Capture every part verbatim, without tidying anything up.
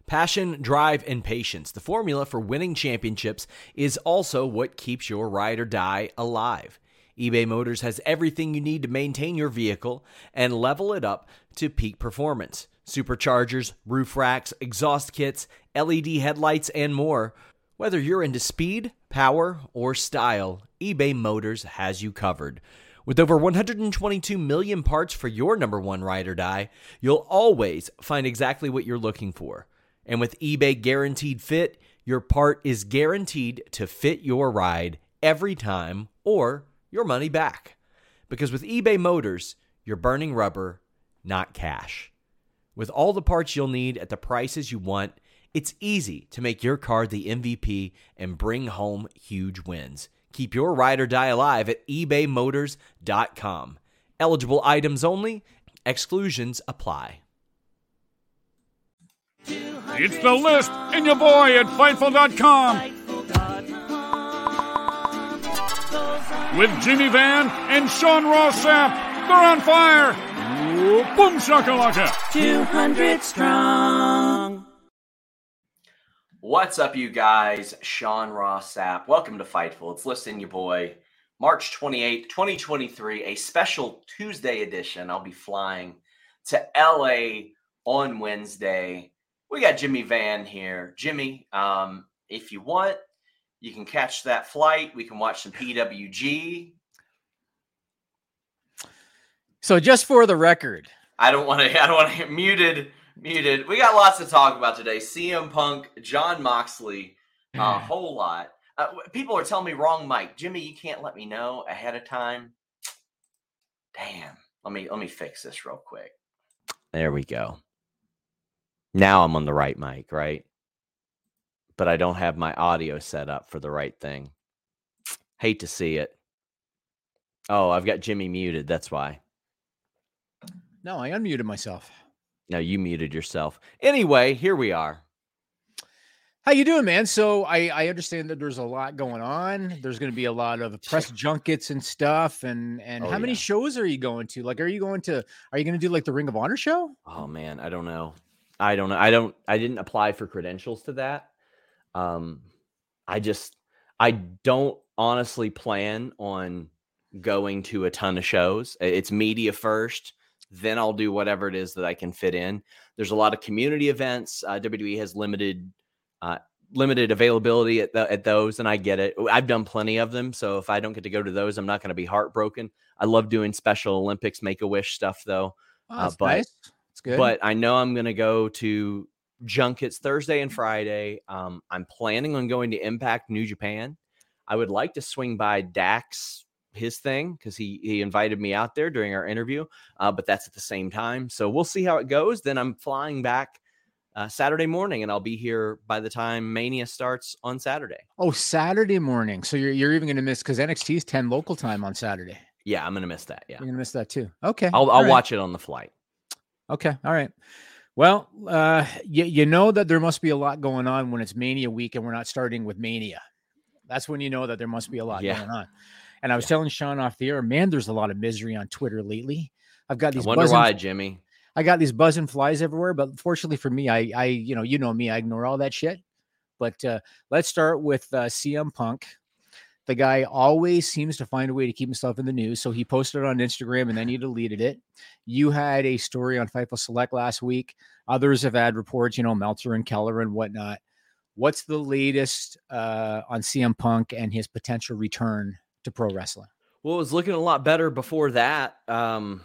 Passion, drive, and patience. The formula for winning championships is also what keeps your ride or die alive. eBay Motors has everything you need to maintain your vehicle and level it up to peak performance. Superchargers, roof racks, exhaust kits, L E D headlights, and more. Whether you're into speed, power, or style, eBay Motors has you covered. With over one hundred twenty-two million parts for your number one ride or die, you'll always find exactly what you're looking for. And with eBay Guaranteed Fit, your part is guaranteed to fit your ride every time or your money back. Because with eBay Motors, you're burning rubber, not cash. With all the parts you'll need at the prices you want, it's easy to make your car the M V P and bring home huge wins. Keep your ride or die alive at ebay motors dot com. Eligible items only. Exclusions apply. It's The List and your boy at Fightful dot com. With Jimmy Van and Sean Ross Sapp. They're on fire. Boom shakalaka. two hundred strong. What's up, you guys? Sean Ross Sapp. Welcome to Fightful. It's Listen, your boy. March twenty-eighth, twenty twenty-three, a special Tuesday edition. I'll be flying to L A on Wednesday. We got Jimmy Van here. Jimmy, um, if you want, you can catch that flight. We can watch some P W G. So just for the record, I don't want to. I don't want to get muted. Muted. We got lots to talk about today. C M Punk, Jon Moxley, a whole lot. Uh, people are telling me wrong mic. Jimmy, you can't let me know ahead of time. Damn. Let me let me fix this real quick. There we go. Now I'm on the right mic, right? But I don't have my audio set up for the right thing. Hate to see it. Oh, I've got Jimmy muted. That's why. No, I unmuted myself. No, you muted yourself. Anyway, here we are. How you doing, man? So I, I understand that there's a lot going on. There's going to be a lot of press junkets and stuff. And and Oh, how many yeah. shows are you going to? Like, are you going to? Are you going to do like the Ring of Honor show? Oh man, I don't know. I don't know. I don't. I didn't apply for credentials to that. Um, I just. I don't honestly plan on going to a ton of shows. It's media first. Then I'll do whatever it is that I can fit in. There's a lot of community events. Uh, W W E has limited uh, limited availability at, the, at those, and I get it. I've done plenty of them, so if I don't get to go to those, I'm not going to be heartbroken. I love doing Special Olympics Make-A-Wish stuff, though. Oh, that's uh, but, nice. That's good. But I know I'm going to go to junkets Thursday and Friday. Um, I'm planning on going to Impact New Japan. I would like to swing by Dax, his thing, because he he invited me out there during our interview, uh, but that's at the same time. So we'll see how it goes. Then I'm flying back uh, Saturday morning, and I'll be here by the time Mania starts on Saturday. Oh, Saturday morning. So you're you're even going to miss because N X T is ten local time on Saturday. Yeah, I'm going to miss that. Yeah, You're going to miss that too. Okay, I'll all I'll right. watch it on the flight. Okay, all right. Well, uh, you you know that there must be a lot going on when it's Mania week and we're not starting with Mania. That's when you know that there must be a lot Yeah. going on. And I was telling Sean off the air, man, there's a lot of misery on Twitter lately. I've got I these wonder buzzing, why, Jimmy. I got these buzzing flies everywhere, but fortunately for me, I, I, you know, you know me, I ignore all that shit. But uh, let's start with uh, C M Punk. The guy always seems to find a way to keep himself in the news. So he posted it on Instagram and then he deleted it. You had a story on Fightful Select last week. Others have had reports, you know, Meltzer and Keller and whatnot. What's the latest uh, on C M Punk and his potential return to pro wrestling? Well, it was looking a lot better before that. Um,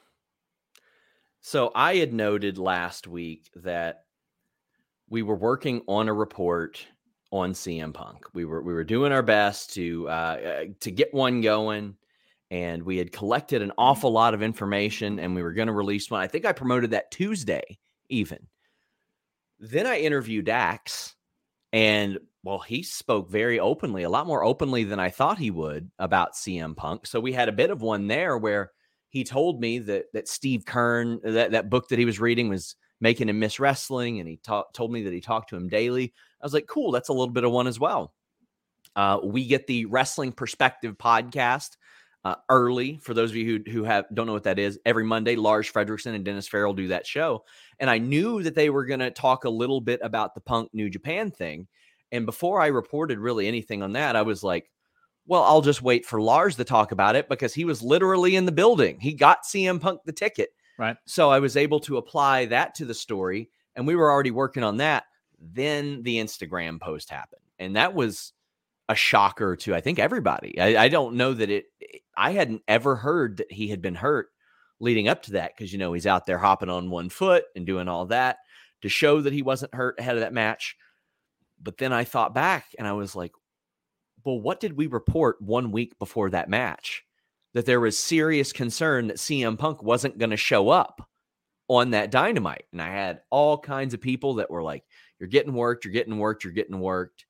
so I had noted last week that we were working on a report on C M Punk. We were we were doing our best to uh, to get one going, and we had collected an awful lot of information, and we were going to release one. I think I promoted that Tuesday even. Then I interviewed Dax, and well, he spoke very openly, a lot more openly than I thought he would about C M Punk. So we had a bit of one there where he told me that that Steve Kern, that, that book that he was reading was making him miss wrestling. And he ta- told me that he talked to him daily. I was like, cool, that's a little bit of one as well. Uh, we get the Wrestling Perspective podcast uh, early. For those of you who, who have don't know what that is, every Monday, Lars Fredrickson and Dennis Farrell do that show. And I knew that they were going to talk a little bit about the Punk New Japan thing. And before I reported really anything on that, I was like, well, I'll just wait for Lars to talk about it because he was literally in the building. He got C M Punk the ticket. Right. So I was able to apply that to the story, and we were already working on that. Then the Instagram post happened, and that was a shocker to, I think, everybody. I, I don't know that it, I hadn't ever heard that he had been hurt leading up to that. Cause you know, he's out there hopping on one foot and doing all that to show that he wasn't hurt ahead of that match. But then I thought back and I was like, well, what did we report one week before that match? That there was serious concern that C M Punk wasn't going to show up on that Dynamite. And I had all kinds of people that were like, you're getting worked, you're getting worked, you're getting worked.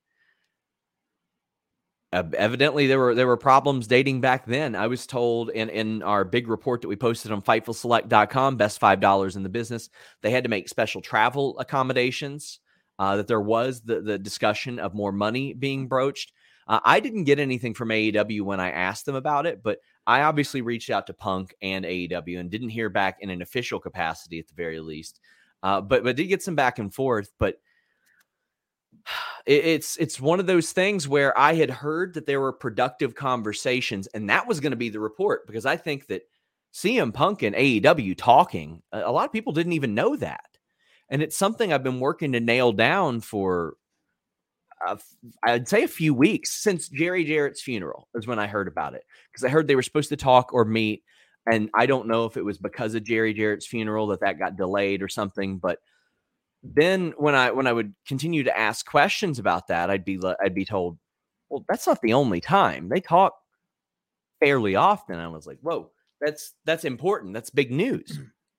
Uh, evidently, there were there were problems dating back then. I was told in, in our big report that we posted on Fightful Select dot com, best five dollars in the business, they had to make special travel accommodations, uh, that there was the, the discussion of more money being broached. Uh, I didn't get anything from A E W when I asked them about it, but I obviously reached out to Punk and A E W and didn't hear back in an official capacity at the very least. Uh, but, but did get some back and forth, but It's it's one of those things where I had heard that there were productive conversations, and that was going to be the report, because I think that C M Punk and A E W talking, a lot of people didn't even know that. And it's something I've been working to nail down for, uh, I'd say a few weeks, since Jerry Jarrett's funeral is when I heard about it, because I heard they were supposed to talk or meet. And I don't know if it was because of Jerry Jarrett's funeral that that got delayed or something, but then when I when I would continue to ask questions about that, I'd be I'd be told, well, that's not the only time. They talk fairly often. I was like, whoa, that's that's important. That's big news.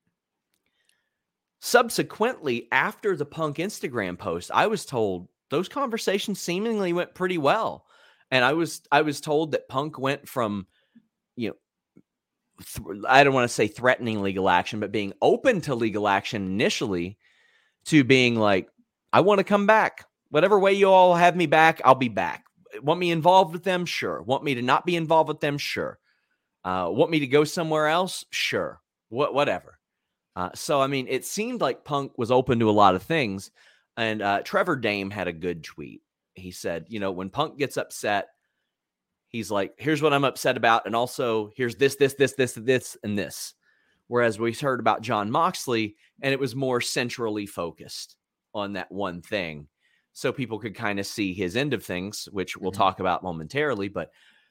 Subsequently, after the Punk Instagram post, I was told those conversations seemingly went pretty well. And I was I was told that Punk went from, you know, th- I don't want to say threatening legal action, but being open to legal action initially, to being like, I want to come back. Whatever way you all have me back, I'll be back. Want me involved with them? Sure. Want me to not be involved with them? Sure. Uh, want me to go somewhere else? Sure. What, whatever. Uh, so, I mean, it seemed like Punk was open to a lot of things. And uh, Trevor Dame had a good tweet. He said, you know, when Punk gets upset, he's like, here's what I'm upset about. And also here's this, this, this, this, this, and this. Whereas we heard about Jon Moxley, and it was more centrally focused on that one thing. So people could kind of see his end of things, which we'll mm-hmm. talk about momentarily. But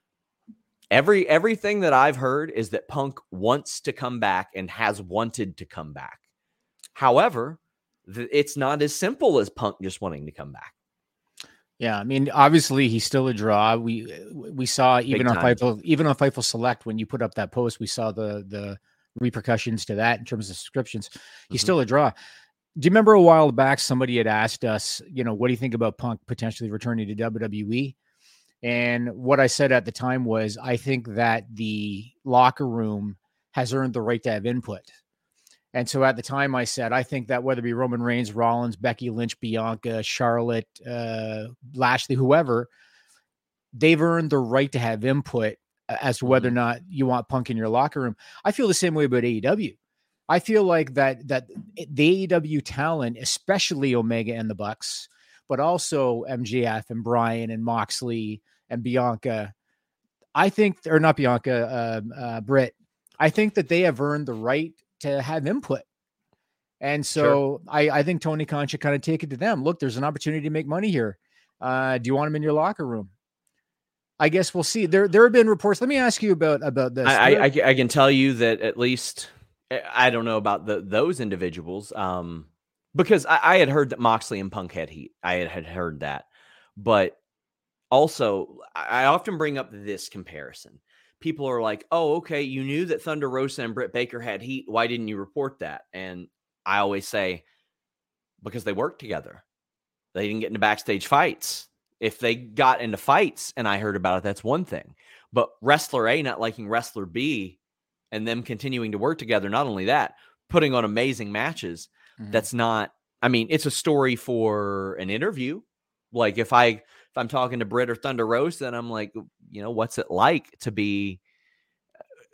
every everything that I've heard is that Punk wants to come back and has wanted to come back. However, th- it's not as simple as Punk just wanting to come back. Yeah, I mean, obviously he's still a draw. We we saw even on Fightful, even on Fightful Select, when you put up that post, we saw the the repercussions to that in terms of subscriptions. He's mm-hmm. still a draw. Do you remember a while back somebody had asked us, you know, what do you think about Punk potentially returning to W W E? And what I said at the time was, I think that the locker room has earned the right to have input. And so at the time I said, I think that whether it be Roman Reigns, Rollins, Becky Lynch, Bianca, Charlotte, uh, Lashley, whoever, they've earned the right to have input as to whether or not you want Punk in your locker room. I feel the same way about A E W. I feel like that that the A E W talent, especially Omega and the Bucks, but also M J F and Bryan and Moxley and Bianca, I think, or not Bianca, uh, uh, Britt, I think that they have earned the right to have input. And so sure. I, I think Tony Khan should kind of take it to them. Look, there's an opportunity to make money here. Uh, do you want him in your locker room? I guess we'll see. There, there have been reports. Let me ask you about, about this. I, I, I can tell you that at least, I don't know about the, those individuals, um, because I, I had heard that Moxley and Punk had heat. I had, had heard that. But also, I often bring up this comparison. People are like, oh, okay, you knew that Thunder Rosa and Britt Baker had heat. Why didn't you report that? And I always say, because they worked together. They didn't get into backstage fights. If they got into fights and I heard about it, that's one thing. But wrestler A not liking wrestler B and them continuing to work together, not only that, putting on amazing matches, mm-hmm. that's not, I mean, it's a story for an interview. Like if I, if I'm talking to Britt or Thunder Rosa, then I'm like, you know, what's it like to be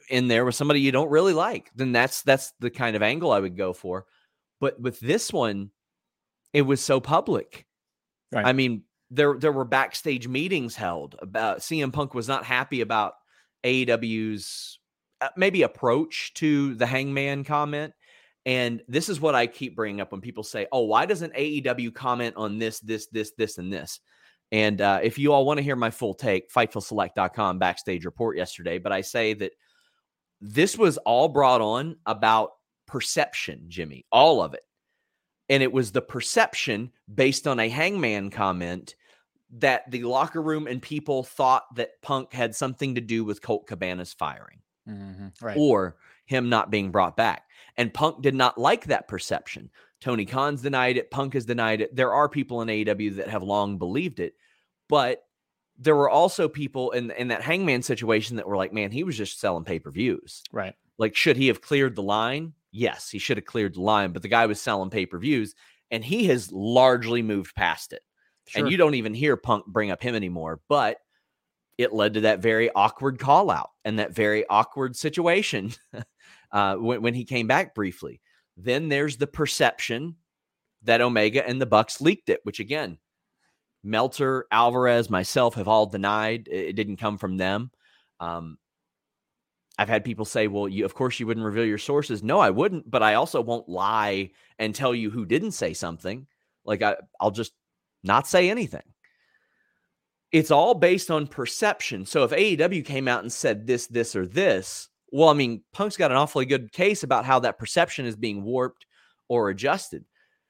in there with somebody you don't really like, then that's that's the kind of angle I would go for. But with this one, it was so public. Right. I mean, there there were backstage meetings held about C M Punk was not happy about A E W's uh, maybe approach to the Hangman comment. And this is what I keep bringing up when people say, oh, why doesn't A E W comment on this, this, this, this, and this? And uh, if you all want to hear my full take, fightful select dot com backstage report yesterday. But I say that this was all brought on about perception, Jimmy, all of it. And it was the perception based on a Hangman comment that the locker room and people thought that Punk had something to do with Colt Cabana's firing Mm-hmm. Right. or him not being brought back. And Punk did not like that perception. Tony Khan's denied it. Punk has denied it. There are people in A E W that have long believed it. But there were also people in, in that Hangman situation that were like, man, he was just selling pay-per-views. Right. Like, should he have cleared the line? Yes, he should have cleared the line. But the guy was selling pay-per-views, and he has largely moved past it. Sure. And you don't even hear Punk bring up him anymore. But it led to that very awkward call out and that very awkward situation uh, when, when he came back briefly. Then there's the perception that Omega and the Bucks leaked it, which again, Meltzer, Alvarez, myself have all denied. It, it didn't come from them. Um, I've had people say, well, you, of course you wouldn't reveal your sources. No, I wouldn't, but I also won't lie and tell you who didn't say something. Like I, I'll just not say anything. It's all based on perception. So if A E W came out and said this, this, or this, well, I mean, Punk's got an awfully good case about how that perception is being warped or adjusted.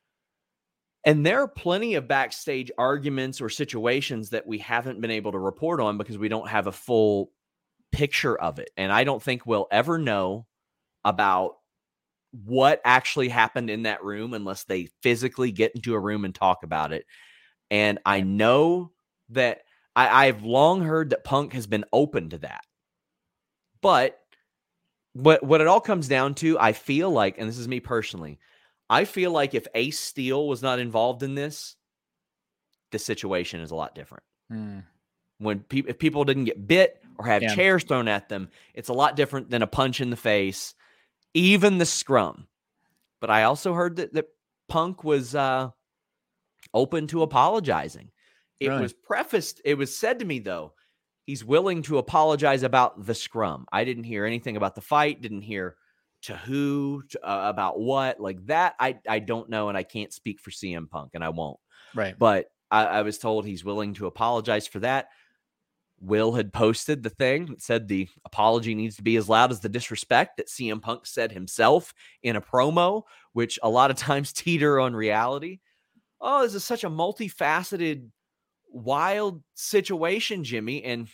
And there are plenty of backstage arguments or situations that we haven't been able to report on because we don't have a full picture of it. And I don't think we'll ever know about what actually happened in that room unless they physically get into a room and talk about it. And I know that I, I've long heard that Punk has been open to that. But what, what it all comes down to, I feel like, and this is me personally, I feel like if Ace Steel was not involved in this, the situation is a lot different. Mm. When people, if people didn't get bit or have Yeah. chairs thrown at them, it's a lot different than a punch in the face, even the scrum. But I also heard that, that Punk was uh, open to apologizing. It Really? was prefaced. It was said to me, though, he's willing to apologize about the scrum. I didn't hear anything about the fight. Didn't hear to who, to, uh, about what, like that. I, I don't know. And I can't speak for C M Punk and I won't. Right. But I, I was told he's willing to apologize for that. Will had posted the thing that said the apology needs to be as loud as the disrespect that C M Punk said himself in a promo, which a lot of times teeter on reality. Oh, this is such a multifaceted, wild situation, Jimmy. And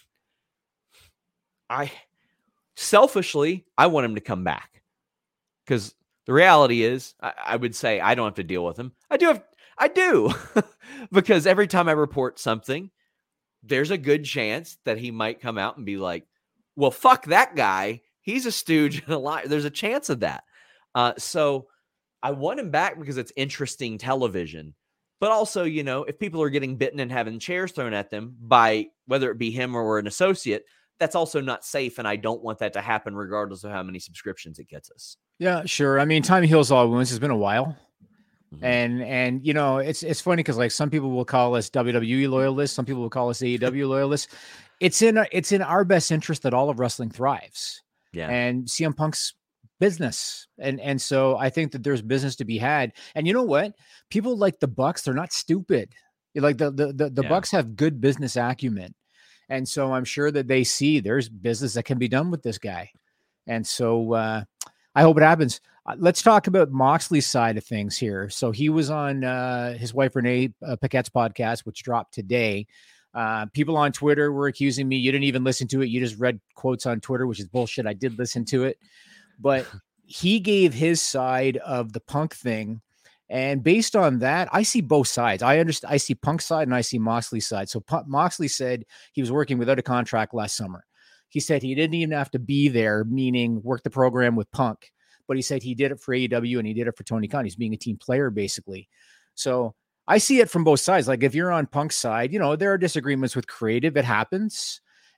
I selfishly, I want him to come back because the reality is I, I would say I don't have to deal with him. I do have, I do because every time I report something, there's a good chance that he might come out and be like, well, fuck that guy. He's a stooge and a liar. There's a chance of that. Uh, so I want him back because it's interesting television. But also, you know, if people are getting bitten and having chairs thrown at them by whether it be him or an associate, that's also not safe. And I don't want that to happen regardless of how many subscriptions it gets us. Yeah, sure. I mean, time heals all wounds. It's been a while. Mm-hmm. And, and, you know, it's, it's funny because like some people will call us W W E loyalists. Some people will call us A E W loyalists. It's in, it's in our best interest that all of wrestling thrives. Yeah. And C M Punk's business. And, and so I think that there's business to be had. And you know what? People like the Bucks, they're not stupid. Like the, the, the, the Yeah. Bucks have good business acumen. And so I'm sure that they see there's business that can be done with this guy. And so uh, I hope it happens. Uh, let's talk about Moxley's side of things here. So he was on uh, his wife Renee uh, Paquette's podcast, which dropped today. Uh, people on Twitter were accusing me. You didn't even listen to it. You just read quotes on Twitter, which is bullshit. I did listen to it, but he gave his side of the Punk thing. And based on that, I see both sides. I understand. I see Punk's side and I see Moxley's side. So P- Moxley said he was working without a contract last summer. He said he didn't even have to be there, meaning work the program with Punk. But he said he did it for A E W and he did it for Tony Khan. He's being a team player, basically. So I see it from both sides. Like if you're on Punk's side, you know, there are disagreements with creative. It happens.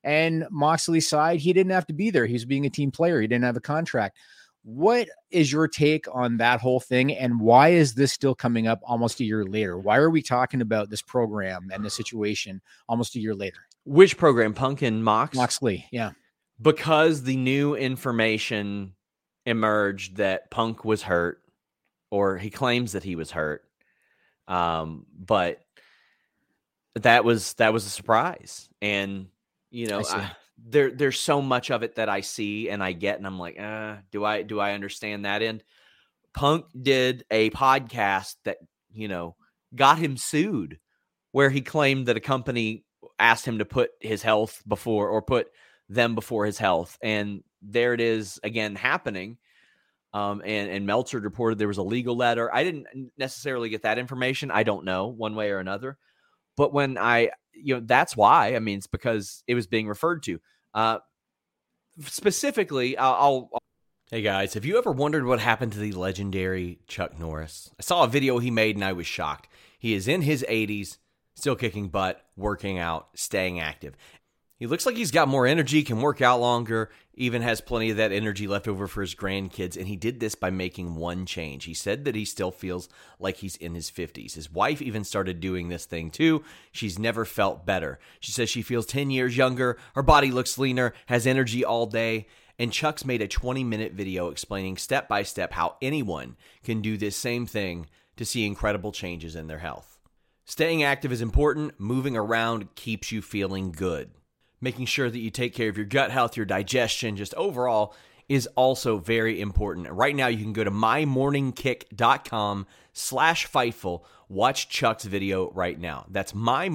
And Moxley's side, he didn't have to be there. He was being a team player. He didn't have a contract. What is your take on that whole thing? And why is this still coming up almost a year later? Why are we talking about this program and the situation almost a year later? Which program? Punk and Mox? Moxley, yeah. Because the new information emerged that Punk was hurt, or he claims that he was hurt. Um, but that was that was a surprise. And, you know, I, there there's so much of it that I see and I get, and I'm like, uh, do I do I understand that end? Punk did a podcast that, you know, got him sued, where he claimed that a company asked him to put his health before, or put them before his health. And there it is again happening. Um, and, and Meltzer reported there was a legal letter. I didn't necessarily get that information. I don't know one way or another. But when I, you know, that's why, I mean, it's because it was being referred to. Uh, specifically, I'll, I'll, I'll. Hey guys, have you ever wondered what happened to the legendary Chuck Norris? I saw a video he made and I was shocked. He is in his eighties, still kicking butt, working out, staying active. He looks like he's got more energy, can work out longer, even has plenty of that energy left over for his grandkids, and he did this by making one change. He said that he still feels like he's in his fifties. His wife even started doing this thing too. She's never felt better. She says she feels ten years younger, her body looks leaner, has energy all day, and Chuck's made a twenty-minute video explaining step by step how anyone can do this same thing to see incredible changes in their health. Staying active is important. Moving around keeps you feeling good. Making sure that you take care of your gut health, your digestion, just overall is also very important. Right now, you can go to mymorningkick.com slash Fightful. Watch Chuck's video right now. That's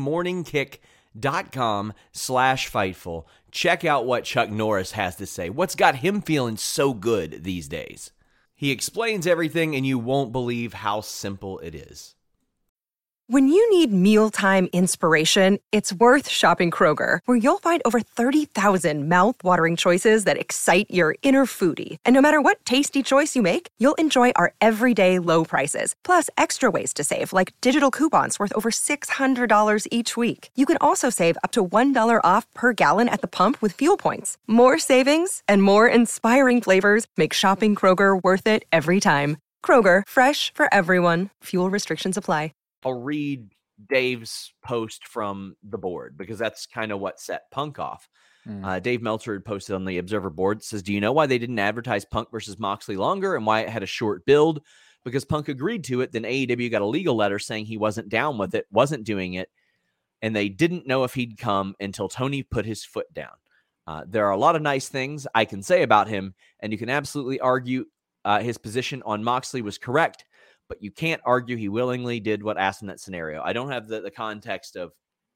mymorningkick.com slash Fightful. Check out what Chuck Norris has to say. What's got him feeling so good these days? He explains everything, and you won't believe how simple it is. When you need mealtime inspiration, it's worth shopping Kroger, where you'll find over thirty thousand mouth-watering choices that excite your inner foodie. And no matter what tasty choice you make, you'll enjoy our everyday low prices, plus extra ways to save, like digital coupons worth over six hundred dollars each week. You can also save up to one dollar off per gallon at the pump with fuel points. More savings and more inspiring flavors make shopping Kroger worth it every time. Kroger, fresh for everyone. Fuel restrictions apply. I'll read Dave's post from the board because that's kind of what set Punk off. Mm. Uh, Dave Meltzer had posted on the Observer board, says, do you know why they didn't advertise Punk versus Moxley longer and why it had a short build? Because Punk agreed to it. Then A E W got a legal letter saying he wasn't down with it, wasn't doing it. And they didn't know if he'd come until Tony put his foot down. Uh, there are a lot of nice things I can say about him, and you can absolutely argue uh, his position on Moxley was correct. But you can't argue he willingly did what asked in that scenario. I don't have the, the context of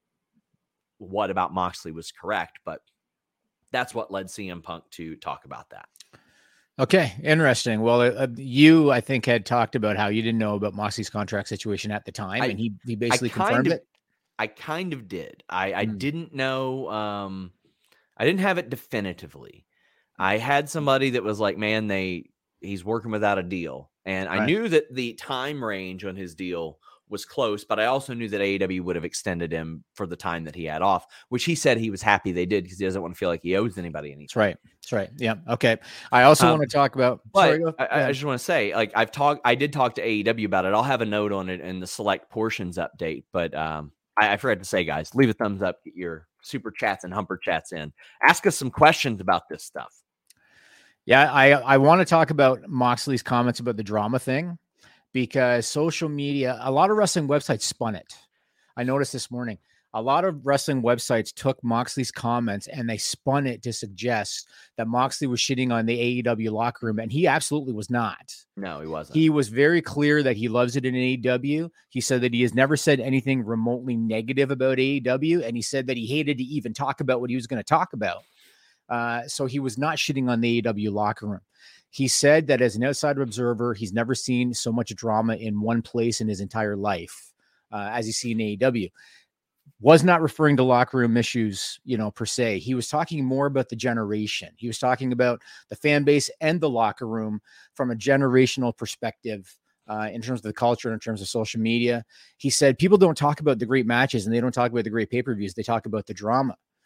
what about Moxley was correct, but that's what led C M Punk to talk about that. Okay, interesting. Well, uh, you, I think, had talked about how you didn't know about Moxley's contract situation at the time, I, and he, he basically confirmed of, it. I kind of did. I, I hmm. didn't know. Um, I didn't have it definitively. I had somebody that was like, man, they he's working without a deal. And I right. knew that the time range on his deal was close, but I also knew that A E W would have extended him for the time that he had off, which he said he was happy they did because he doesn't want to feel like he owes anybody anything. That's right. That's right. Yeah. Okay. I also um, want to talk about, but sorry, I, I just want to say, like I've talked, I did talk to A E W about it. I'll have a note on it in the select portions update, but um, I, I forgot to say, guys, leave a thumbs up, get your super chats and humper chats in. Ask us some questions about this stuff. Yeah, I, I want to talk about Moxley's comments about the drama thing because social media, a lot of wrestling websites spun it. I noticed this morning, a lot of wrestling websites took Moxley's comments and they spun it to suggest that Moxley was shitting on the A E W locker room, and he absolutely was not. No, he wasn't. He was very clear that he loves it in A E W. He said that he has never said anything remotely negative about A E W, and he said that he hated to even talk about what he was going to talk about. Uh, so he was not shitting on the A E W locker room. He said that as an outside observer, he's never seen so much drama in one place in his entire life uh, as he's seen in A E W. Was not referring to locker room issues, you know, per se. He was talking more about the generation. He was talking about the fan base and the locker room from a generational perspective uh, in terms of the culture, in terms of social media. He said people don't talk about the great matches and they don't talk about the great pay-per-views. They talk about the drama.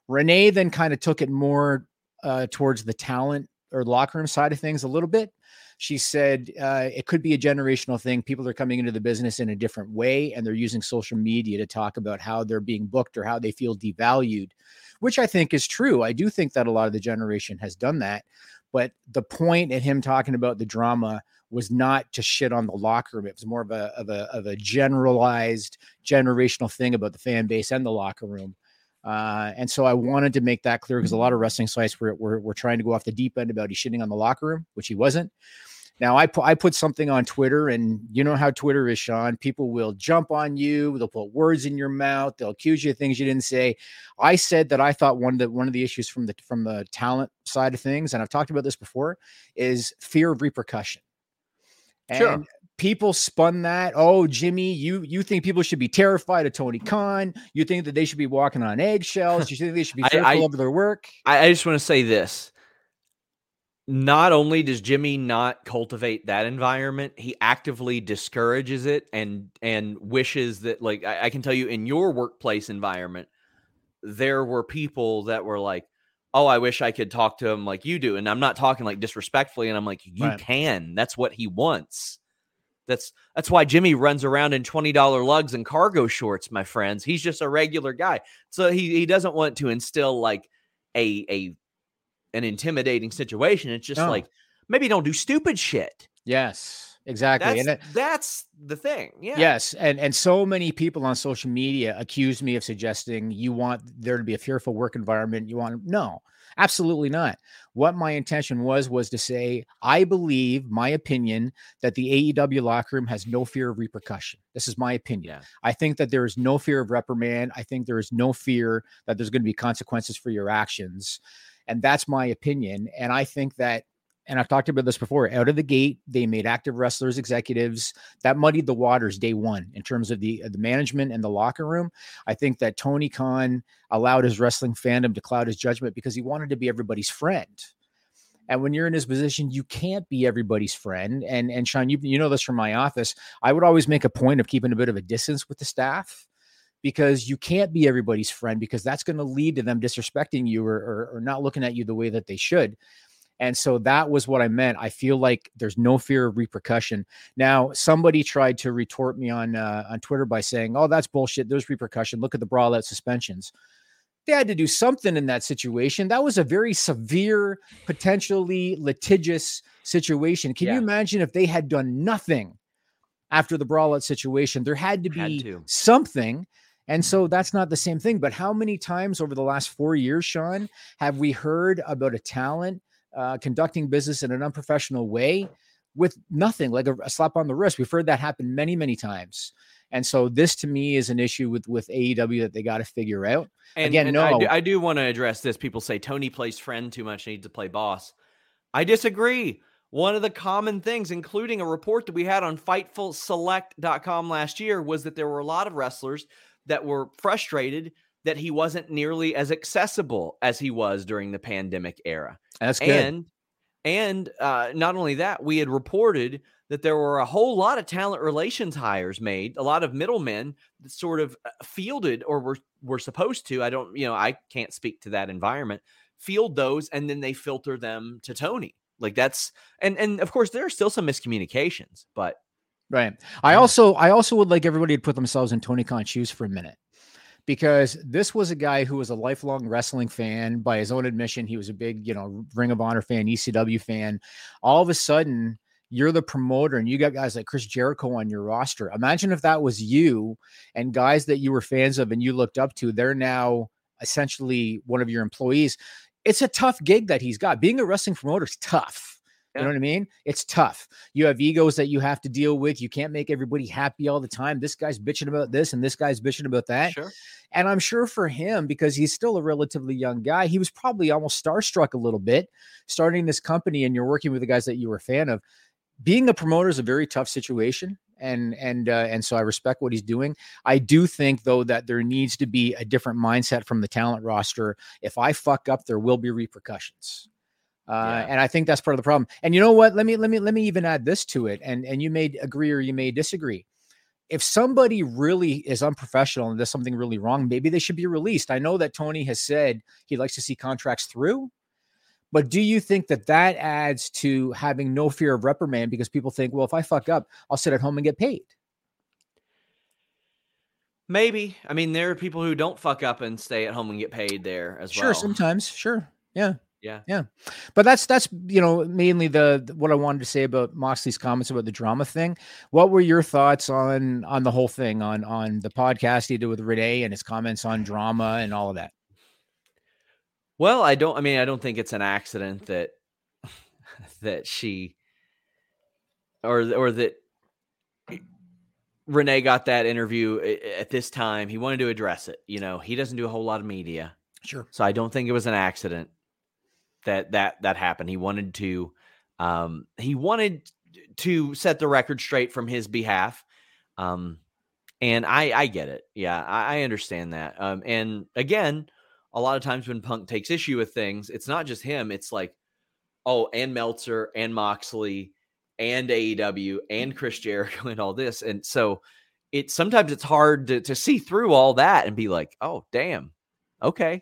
Renee then kind of took it more uh, towards the talent or locker room side of things a little bit. She said uh, it could be a generational thing. People are coming into the business in a different way, and they're using social media to talk about how they're being booked or how they feel devalued, which I think is true. I do think that a lot of the generation has done that. But the point in him talking about the drama was not to shit on the locker room. It was more of a, of a, of a generalized generational thing about the fan base and the locker room. Uh, and so I wanted to make that clear because a lot of wrestling sites were, were, were trying to go off the deep end about he shitting on the locker room, which he wasn't. Now I put, I put something on Twitter, and you know how Twitter is, Sean. People will jump on you. They'll put words in your mouth. They'll accuse you of things you didn't say. I said that I thought one of the, one of the issues from the, from the talent side of things, and I've talked about this before, is fear of repercussion. And Sure. people spun that. Oh, Jimmy, you, you think people should be terrified of Tony Khan. You think that they should be walking on eggshells. You think they should be fearful I, I, of their work. I, I just want to say this. Not only does Jimmy not cultivate that environment, he actively discourages it and and wishes that, like, I, I can tell you in your workplace environment, there were people that were like, oh, I wish I could talk to him like you do. And I'm not talking like disrespectfully. And I'm like, you Right. can. That's what he wants. That's that's why Jimmy runs around in twenty dollar lugs and cargo shorts, my friends. He's just a regular guy. So he, he doesn't want to instill like a a an intimidating situation. It's just No. like, maybe don't do stupid shit. Yes, exactly. That's, and it, that's the thing. Yeah. Yes, and and so many people on social media accuse me of suggesting you want there to be a fearful work environment. You want no, absolutely not. What my intention was was to say I believe, my opinion, that the A E W locker room has no fear of repercussion. This is my opinion. Yeah. I think that there is no fear of reprimand. I think there is no fear that there's going to be consequences for your actions, and that's my opinion. And I think that. And I've talked about this before, out of the gate, they made active wrestlers executives. That muddied the waters day one in terms of the, the management and the locker room. I think that Tony Khan allowed his wrestling fandom to cloud his judgment because he wanted to be everybody's friend. And when you're in his position, you can't be everybody's friend. And, and Sean, you, you know this from my office. I would always make a point of keeping a bit of a distance with the staff because you can't be everybody's friend because that's going to lead to them disrespecting you or, or, or not looking at you the way that they should. And so that was what I meant. I feel like there's no fear of repercussion. Now, somebody tried to retort me on uh, on Twitter by saying, oh, that's bullshit. There's repercussion. Look at the brawl out suspensions. They had to do something in that situation. That was a very severe, potentially litigious situation. Can Yeah. you imagine if they had done nothing after the brawl out situation? There had to Had be to. something. And so that's not the same thing. But how many times over the last four years, Sean, have we heard about a talent Uh, conducting business in an unprofessional way with nothing, like a, a slap on the wrist? We've heard that happen many, many times. And so this to me is an issue with, with A E W that they got to figure out. And, Again, and no, I do, I do want to address this. People say Tony plays friend too much, needs to play boss. I disagree. One of the common things, including a report that we had on Fightful Select dot com last year, was that there were a lot of wrestlers that were frustrated that he wasn't nearly as accessible as he was during the pandemic era. that's good. And and uh, not only that, we had reported that there were a whole lot of talent relations hires made, a lot of middlemen that sort of fielded or were were supposed to. I don't, you know, I can't speak to that environment. Field those, and then they filter them to Tony. Like that's and and of course there are still some miscommunications, but Right. I also, I also would like everybody to put themselves in Tony Khan's shoes for a minute. Because this was a guy who was a lifelong wrestling fan. By his own admission, he was a big, you know, Ring of Honor fan, E C W fan. All of a sudden, you're the promoter and you got guys like Chris Jericho on your roster. Imagine if that was you and guys that you were fans of and you looked up to, they're now essentially one of your employees. It's a tough gig that he's got. Being a wrestling promoter is tough. You know what I mean? It's tough. You have egos that you have to deal with. You can't make everybody happy all the time. This guy's bitching about this and this guy's bitching about that. sure. And I'm sure for him, because he's still a relatively young guy, he was probably almost starstruck a little bit starting this company and you're working with the guys that you were a fan of. Being a promoter is a very tough situation. And, and, uh, and so I respect what he's doing. I do think though, that there needs to be a different mindset from the talent roster. If I fuck up, there will be repercussions. Uh, Yeah. and I think that's part of the problem. And you know what? Let me, let me, let me even add this to it. And, and you may agree or you may disagree. if somebody really is unprofessional and does something really wrong, maybe they should be released. I know that Tony has said he likes to see contracts through, but do you think that that adds to having no fear of reprimand because people think, well, if I fuck up, I'll sit at home and get paid? Maybe. I mean, there are people who don't fuck up and stay at home and get paid there as Sure, well. Sure, sometimes. Sure. Yeah. Yeah. Yeah. But that's, that's, you know, mainly the, the, what I wanted to say about Moxley's comments about the drama thing. What were your thoughts on, on the whole thing, on, on the podcast he did with Renee and his comments on drama and all of that? Well, I don't, I mean, I don't think it's an accident that, that she, or, or that Renee got that interview at this time. He wanted to address it. You know, he doesn't do a whole lot of media. Sure. So I don't think it was an accident that that that happened. He wanted to um, he wanted to set the record straight from his behalf. Um, and I I get it. Yeah, I, I understand that. Um, and again, a lot of times when Punk takes issue with things, it's not just him. It's like, oh, and Meltzer and Moxley and A E W and Chris Jericho and all this. And so it sometimes it's hard to, to see through all that and be like, oh, damn. Okay.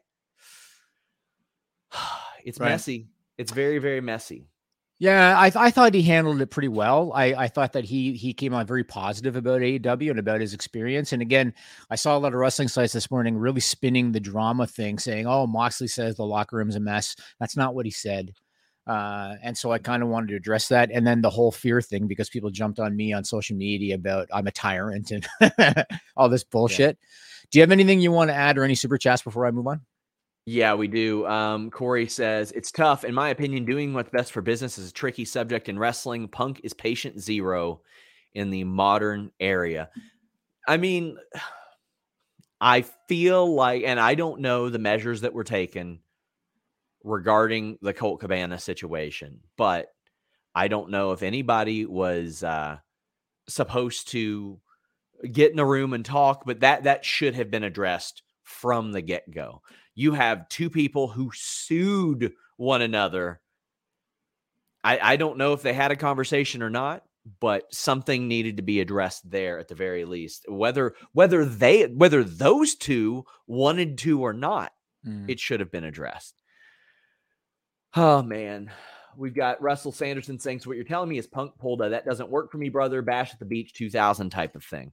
It's right. Messy. It's very, very messy. Yeah, I, th- I thought he handled it pretty well. I, I thought that he he came out very positive about A E W and about his experience. And again, I saw a lot of wrestling sites this morning really spinning the drama thing, saying, oh, Moxley says the locker room's a mess. That's not what he said. Uh, and so I kind of wanted to address that. And then the whole fear thing, because people jumped on me on social media about I'm a tyrant and all this bullshit. Yeah. Do you have anything you want to add or any super chats before I move on? Yeah, we do. Um, Corey says, it's tough. In my opinion, doing what's best for business is a tricky subject in wrestling. Punk is patient zero in the modern area. I mean, I feel like, and I don't know the measures that were taken regarding the Colt Cabana situation, but I don't know if anybody was uh, supposed to get in a room and talk, but that that should have been addressed from the get-go. You have two people who sued one another. I, I don't know if they had a conversation or not, but something needed to be addressed there at the very least. Whether whether they whether those two wanted to or not, mm. it should have been addressed. Oh man, we've got Russell Sanderson saying, so what you're telling me is Punk pulled a that doesn't work for me, brother, Bash at the Beach two thousand type of thing.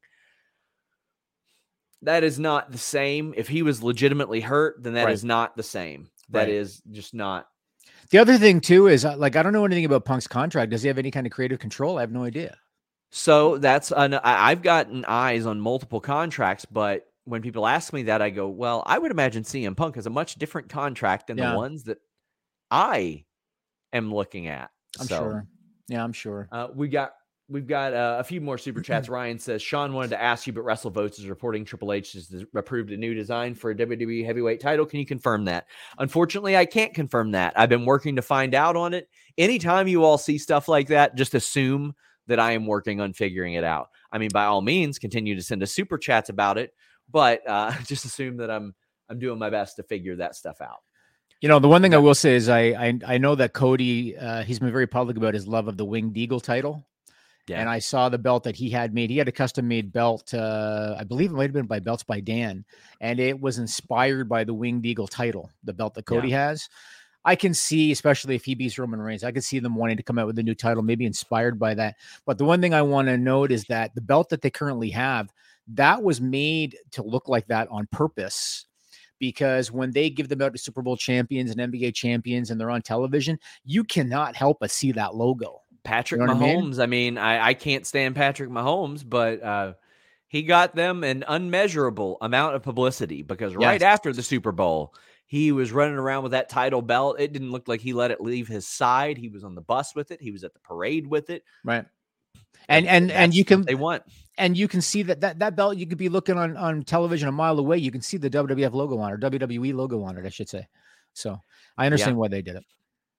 That is not the same. If he was legitimately hurt, then that right. is not the same. That right. is just not. The other thing too is like, I don't know anything about Punk's contract. Does he have any kind of creative control? I have no idea. So that's, an, I've gotten eyes on multiple contracts, but when people ask me that, I go, well, I would imagine C M Punk has a much different contract than yeah. the ones that I am looking at. I'm so, sure. Yeah, I'm sure. Uh, we got, We've got uh, a few more super chats. Ryan says, Sean wanted to ask you, but WrestleVotes is reporting Triple H has approved a new design for a W W E heavyweight title. Can you confirm that? Unfortunately, I can't confirm that. I've been working to find out on it. Anytime you all see stuff like that, just assume that I am working on figuring it out. I mean, by all means, continue to send us super chats about it, but uh, just assume that I'm I'm doing my best to figure that stuff out. You know, the one thing I will say is I I, I know that Cody, uh, he's been very public about his love of the Winged Eagle title. Yeah. And I saw the belt that he had made. He had a custom made belt. Uh, I believe it might have been by Belts by Dan. And it was inspired by the Winged Eagle title, the belt that Cody yeah. has. I can see, especially if he beats Roman Reigns, I could see them wanting to come out with a new title, maybe inspired by that. But the one thing I want to note is that the belt that they currently have, that was made to look like that on purpose. Because when they give them out to Super Bowl champions and N B A champions and they're on television, you cannot help but see that logo. Patrick you know Mahomes. I mean, I, mean I, I can't stand Patrick Mahomes, but uh, he got them an unmeasurable amount of publicity because right yes. after the Super Bowl, he was running around with that title belt. It didn't look like he let it leave his side. He was on the bus with it. He was at the parade with it. Right. And and and, and you can they want and you can see that, that that belt, you could be looking on, on television a mile away. You can see the W W F logo on it, or W W E logo on it, I should say. So I understand yeah. why they did it.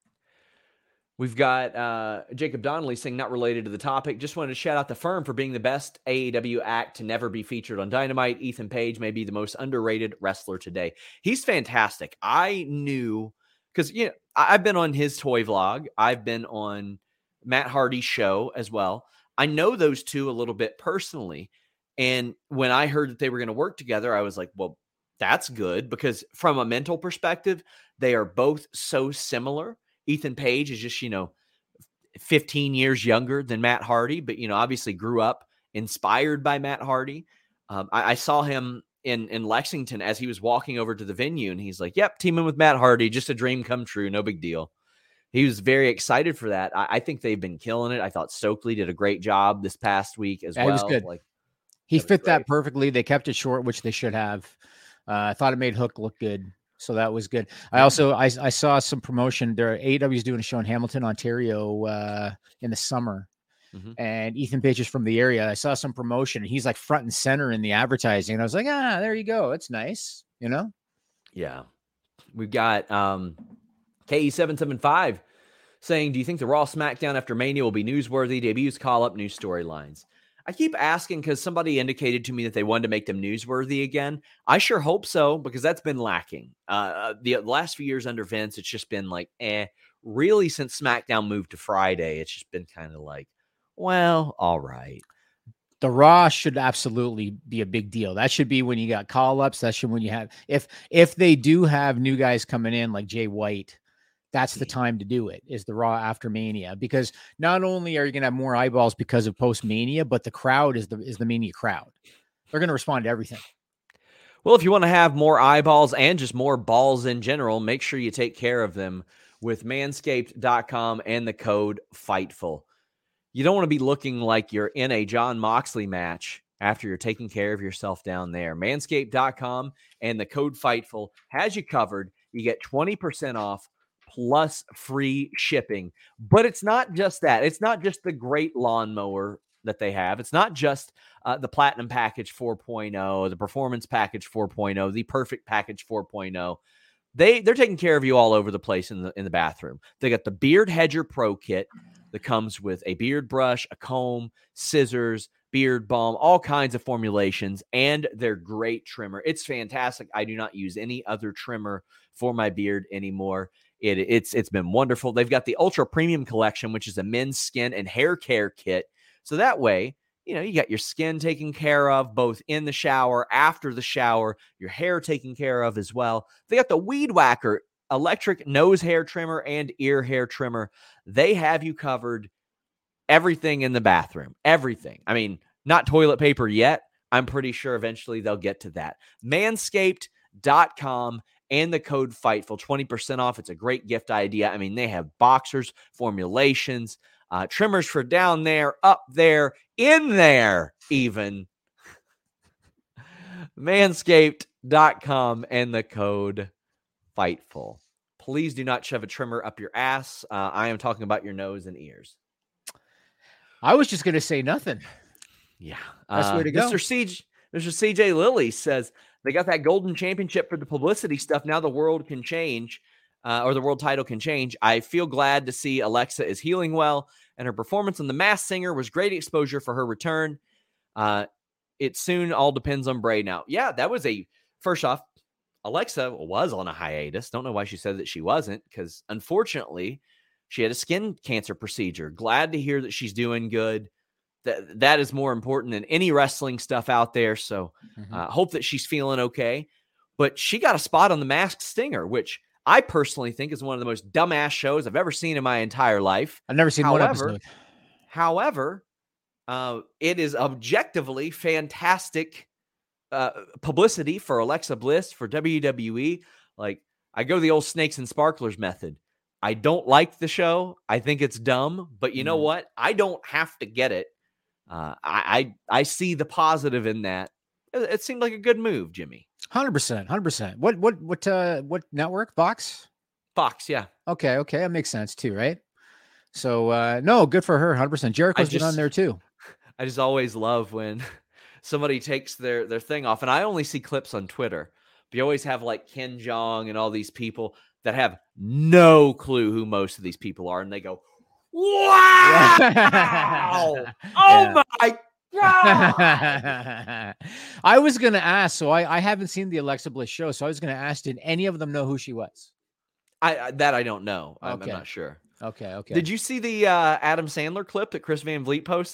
We've got uh, Jacob Donnelly saying, not related to the topic, just wanted to shout out the Firm for being the best A E W act to never be featured on Dynamite. Ethan Page may be the most underrated wrestler today. He's fantastic. I knew, because you know, I've been on his toy vlog. I've been on Matt Hardy's show as well. I know those two a little bit personally. And when I heard that they were going to work together, I was like, well, that's good, because from a mental perspective, they are both so similar. Ethan Page is just, you know, fifteen years younger than Matt Hardy, but, you know, obviously grew up inspired by Matt Hardy. Um, I, I saw him in, in Lexington as he was walking over to the venue, and he's like, yep, teaming with Matt Hardy, just a dream come true. No big deal. He was very excited for that. I, I think they've been killing it. I thought Stokely did a great job this past week as yeah, well. He was good. Like, he that fit that perfectly. They kept it short, which they should have. Uh, I thought it made Hook look good. So that was good. I also, I, I saw some promotion there. A E W is doing a show in Hamilton, Ontario uh, in the summer. Mm-hmm. And Ethan Page is from the area. I saw some promotion. And he's like front and center in the advertising. And I was like, ah, there you go. It's nice. You know? Yeah. We've got um, K E seven seven five saying, do you think the Raw SmackDown after Mania will be newsworthy? Debuts, call up, new storylines. I keep asking because somebody indicated to me that they wanted to make them newsworthy again. I sure hope so, because that's been lacking. Uh, the last few years under Vince, it's just been like, eh. Really, since SmackDown moved to Friday, it's just been kind of like, well, all right. The Raw should absolutely be a big deal. That should be when you got call-ups. That should when you have, if if they do have new guys coming in like Jay White, that's the time to do it, is the Raw after Mania, because not only are you going to have more eyeballs because of post-Mania, but the crowd is the is the Mania crowd. They're going to respond to everything. Well, if you want to have more eyeballs and just more balls in general, make sure you take care of them with manscaped dot com and the code FIGHTFUL. You don't want to be looking like you're in a Jon Moxley match after you're taking care of yourself down there. manscaped dot com and the code FIGHTFUL has you covered. You get twenty percent off plus free shipping. But it's not just that. It's not just the great lawnmower that they have. It's not just uh, the Platinum Package four point oh, the Performance Package four point oh, the Perfect Package four point oh. They, they're taking care of you all over the place in the in the bathroom. They got the Beard Hedger Pro Kit that comes with a beard brush, a comb, scissors, beard balm, all kinds of formulations, and their great trimmer. It's fantastic. I do not use any other trimmer for my beard anymore. It, it's It's been wonderful. They've got the Ultra Premium Collection, which is a men's skin and hair care kit. So that way, you know, you got your skin taken care of both in the shower, after the shower, your hair taken care of as well. They got the Weed Whacker electric nose hair trimmer and ear hair trimmer. They have you covered. Everything in the bathroom, everything. I mean, not toilet paper yet. I'm pretty sure eventually they'll get to that. manscaped dot com and the code FIGHTFUL, twenty percent off. It's a great gift idea. I mean, they have boxers, formulations, uh, trimmers for down there, up there, in there even. manscaped dot com and the code FIGHTFUL. Please do not shove a trimmer up your ass. Uh, I am talking about your nose and ears. I was just going to say nothing. Yeah. That's the way to go. Mister C J, Mister C J Lilly says they got that golden championship for the publicity stuff. Now the world can change, uh, or the world title can change. I feel glad to see Alexa is healing well, and her performance on The Masked Singer was great exposure for her return. Uh, it soon all depends on Bray now. Yeah, that was a, first off, Alexa was on a hiatus. Don't know why she said that she wasn't, because unfortunately, she had a skin cancer procedure. Glad to hear that she's doing good. That that is more important than any wrestling stuff out there. So mm-hmm. uh, hope that she's feeling okay. But she got a spot on The Masked Singer, which I personally think is one of the most dumbass shows I've ever seen in my entire life. I've never seen however, one episode. However, uh, it is objectively fantastic uh, publicity for Alexa Bliss, for W W E. Like, I go the old snakes and sparklers method. I don't like the show. I think it's dumb, but you know mm. what? I don't have to get it. Uh, I, I I see the positive in that. It, it seemed like a good move, Jimmy. Hundred percent, hundred percent. What what what uh what network? Fox. Fox, yeah. Okay, okay, that makes sense too, right? So uh no, good for her. Hundred percent. Jericho's just, been on there too. I just always love when somebody takes their their thing off, and I only see clips on Twitter. But you always have like Ken Jeong and all these people that have no clue who most of these people are, and they go, wow! Oh my God! I was going to ask, so I, I haven't seen the Alexa Bliss show, so I was going to ask, did any of them know who she was? I, I That I don't know. I'm, okay. I'm not sure. Okay, okay. Did you see the uh, Adam Sandler clip that Chris Van Vliet posted?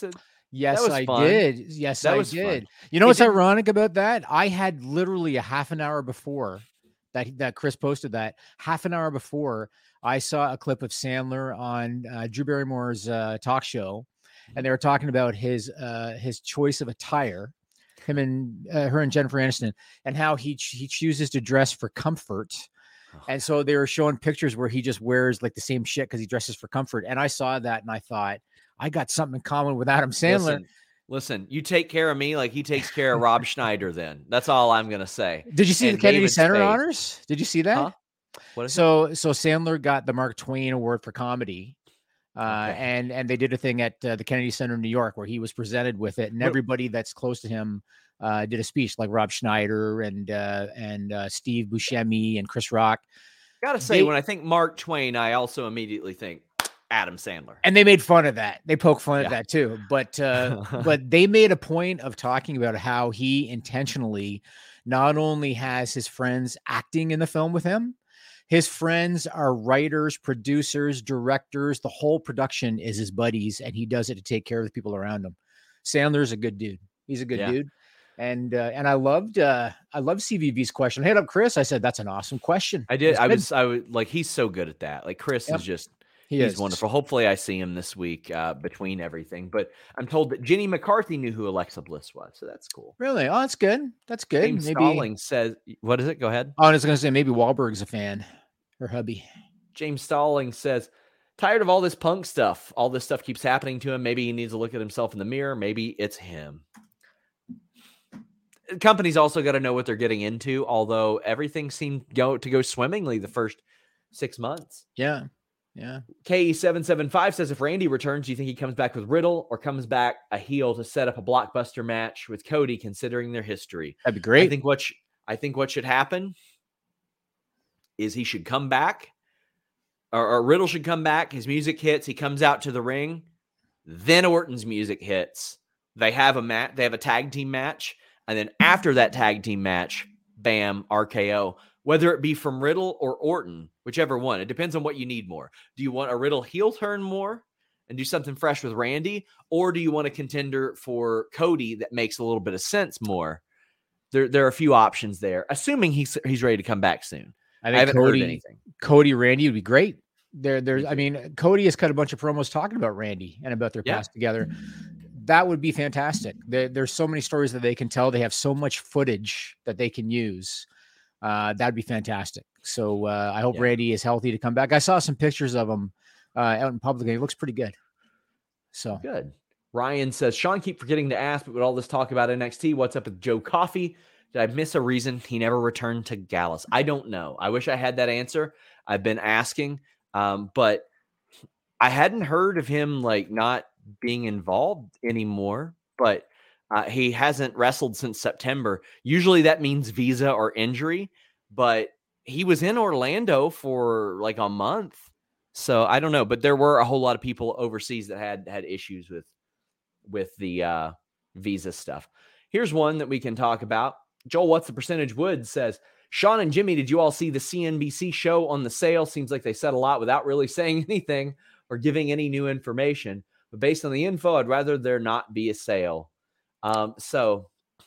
Yes, was I fun. did. Yes, That I was did. fun. You know It what's didn't- ironic about that? I had literally a half an hour before that that Chris posted that. Half an hour before, I saw a clip of Sandler on uh, Drew Barrymore's uh, talk show, and they were talking about his uh, his choice of attire, him and uh, her and Jennifer Aniston, and how he ch- he chooses to dress for comfort. And so they were showing pictures where he just wears like the same shit because he dresses for comfort. And I saw that and I thought, I got something in common with Adam Sandler. Listen, listen, you take care of me like he takes care of Rob Schneider then. That's all I'm going to say. Did you see And the Kennedy David Center Spade. honors? Did you see that? Huh? What is so so Sandler got the Mark Twain Award for comedy. Uh, Okay. and and they did a thing at uh, the Kennedy Center in New York where he was presented with it, and What- everybody that's close to him uh, did a speech, like Rob Schneider and uh, and uh, Steve Buscemi and Chris Rock. Gotta say, They- when I think Mark Twain, I also immediately think Adam Sandler. And they made fun of that. They poke fun Yeah. at that too. But uh, but they made a point of talking about how he intentionally not only has his friends acting in the film with him, his friends are writers, producers, directors. The whole production is his buddies, and he does it to take care of the people around him. Sandler's a good dude. He's a good Yeah. dude. And uh, and I loved uh, I loved C V V's question. Hit up Chris. I said that's an awesome question. I did. It's I good. was. I was like, he's so good at that. Like Chris Yep. is just. He he's is. wonderful. Hopefully, I see him this week uh, between everything. But I'm told that Jenny McCarthy knew who Alexa Bliss was, so that's cool. Really? Oh, that's good. That's good. James Maybe. Stalling says, "What is it? Go ahead." Oh, I was going to say maybe Wahlberg's a fan, her hubby. James Stalling says, "Tired of all this punk stuff. All this stuff keeps happening to him. Maybe he needs to look at himself in the mirror. Maybe it's him." Companies also got to know what they're getting into. Although everything seemed go to go swimmingly the first six months. Yeah. Yeah. K E seven seven five says, if Randy returns, do you think he comes back with Riddle or comes back a heel to set up a blockbuster match with Cody, considering their history? That'd be great. I think what sh- I think what should happen is he should come back, or, or Riddle should come back. His music hits. He comes out to the ring. Then Orton's music hits. They have a mat. They have a tag team match, and then after that tag team match, bam, R K O. Whether it be from Riddle or Orton, whichever one. It depends on what you need more. Do you want a Riddle heel turn more and do something fresh with Randy? Or do you want a contender for Cody that makes a little bit of sense more? There, there are a few options there, assuming he's he's ready to come back soon. I I, think haven't Cody, heard anything. Cody Randy would be great. There, there's, I mean, Cody has cut a bunch of promos talking about Randy and about their Yeah. past together. That would be fantastic. There, there's so many stories that they can tell. They have so much footage that they can use. Uh, that'd be fantastic. So uh, I hope Yeah. Randy is healthy to come back. I saw some pictures of him uh, out in public, and he looks pretty good. So Good. Ryan says, Sean, keep forgetting to ask, but with all this talk about N X T, what's up with Joe Coffey? Did I miss a reason he never returned to Gallus? I don't know. I wish I had that answer. I've been asking, um, but I hadn't heard of him like not being involved anymore. But uh, he hasn't wrestled since September. Usually that means visa or injury, but he was in Orlando for like a month. So I don't know, but there were a whole lot of people overseas that had had issues with with the uh, visa stuff. Here's one that we can talk about. Joel, what's the percentage? Wood says, Sean and Jimmy, did you all see the C N B C show on the sale? Seems like they said a lot without really saying anything or giving any new information. But based on the info, I'd rather there not be a sale. Um, so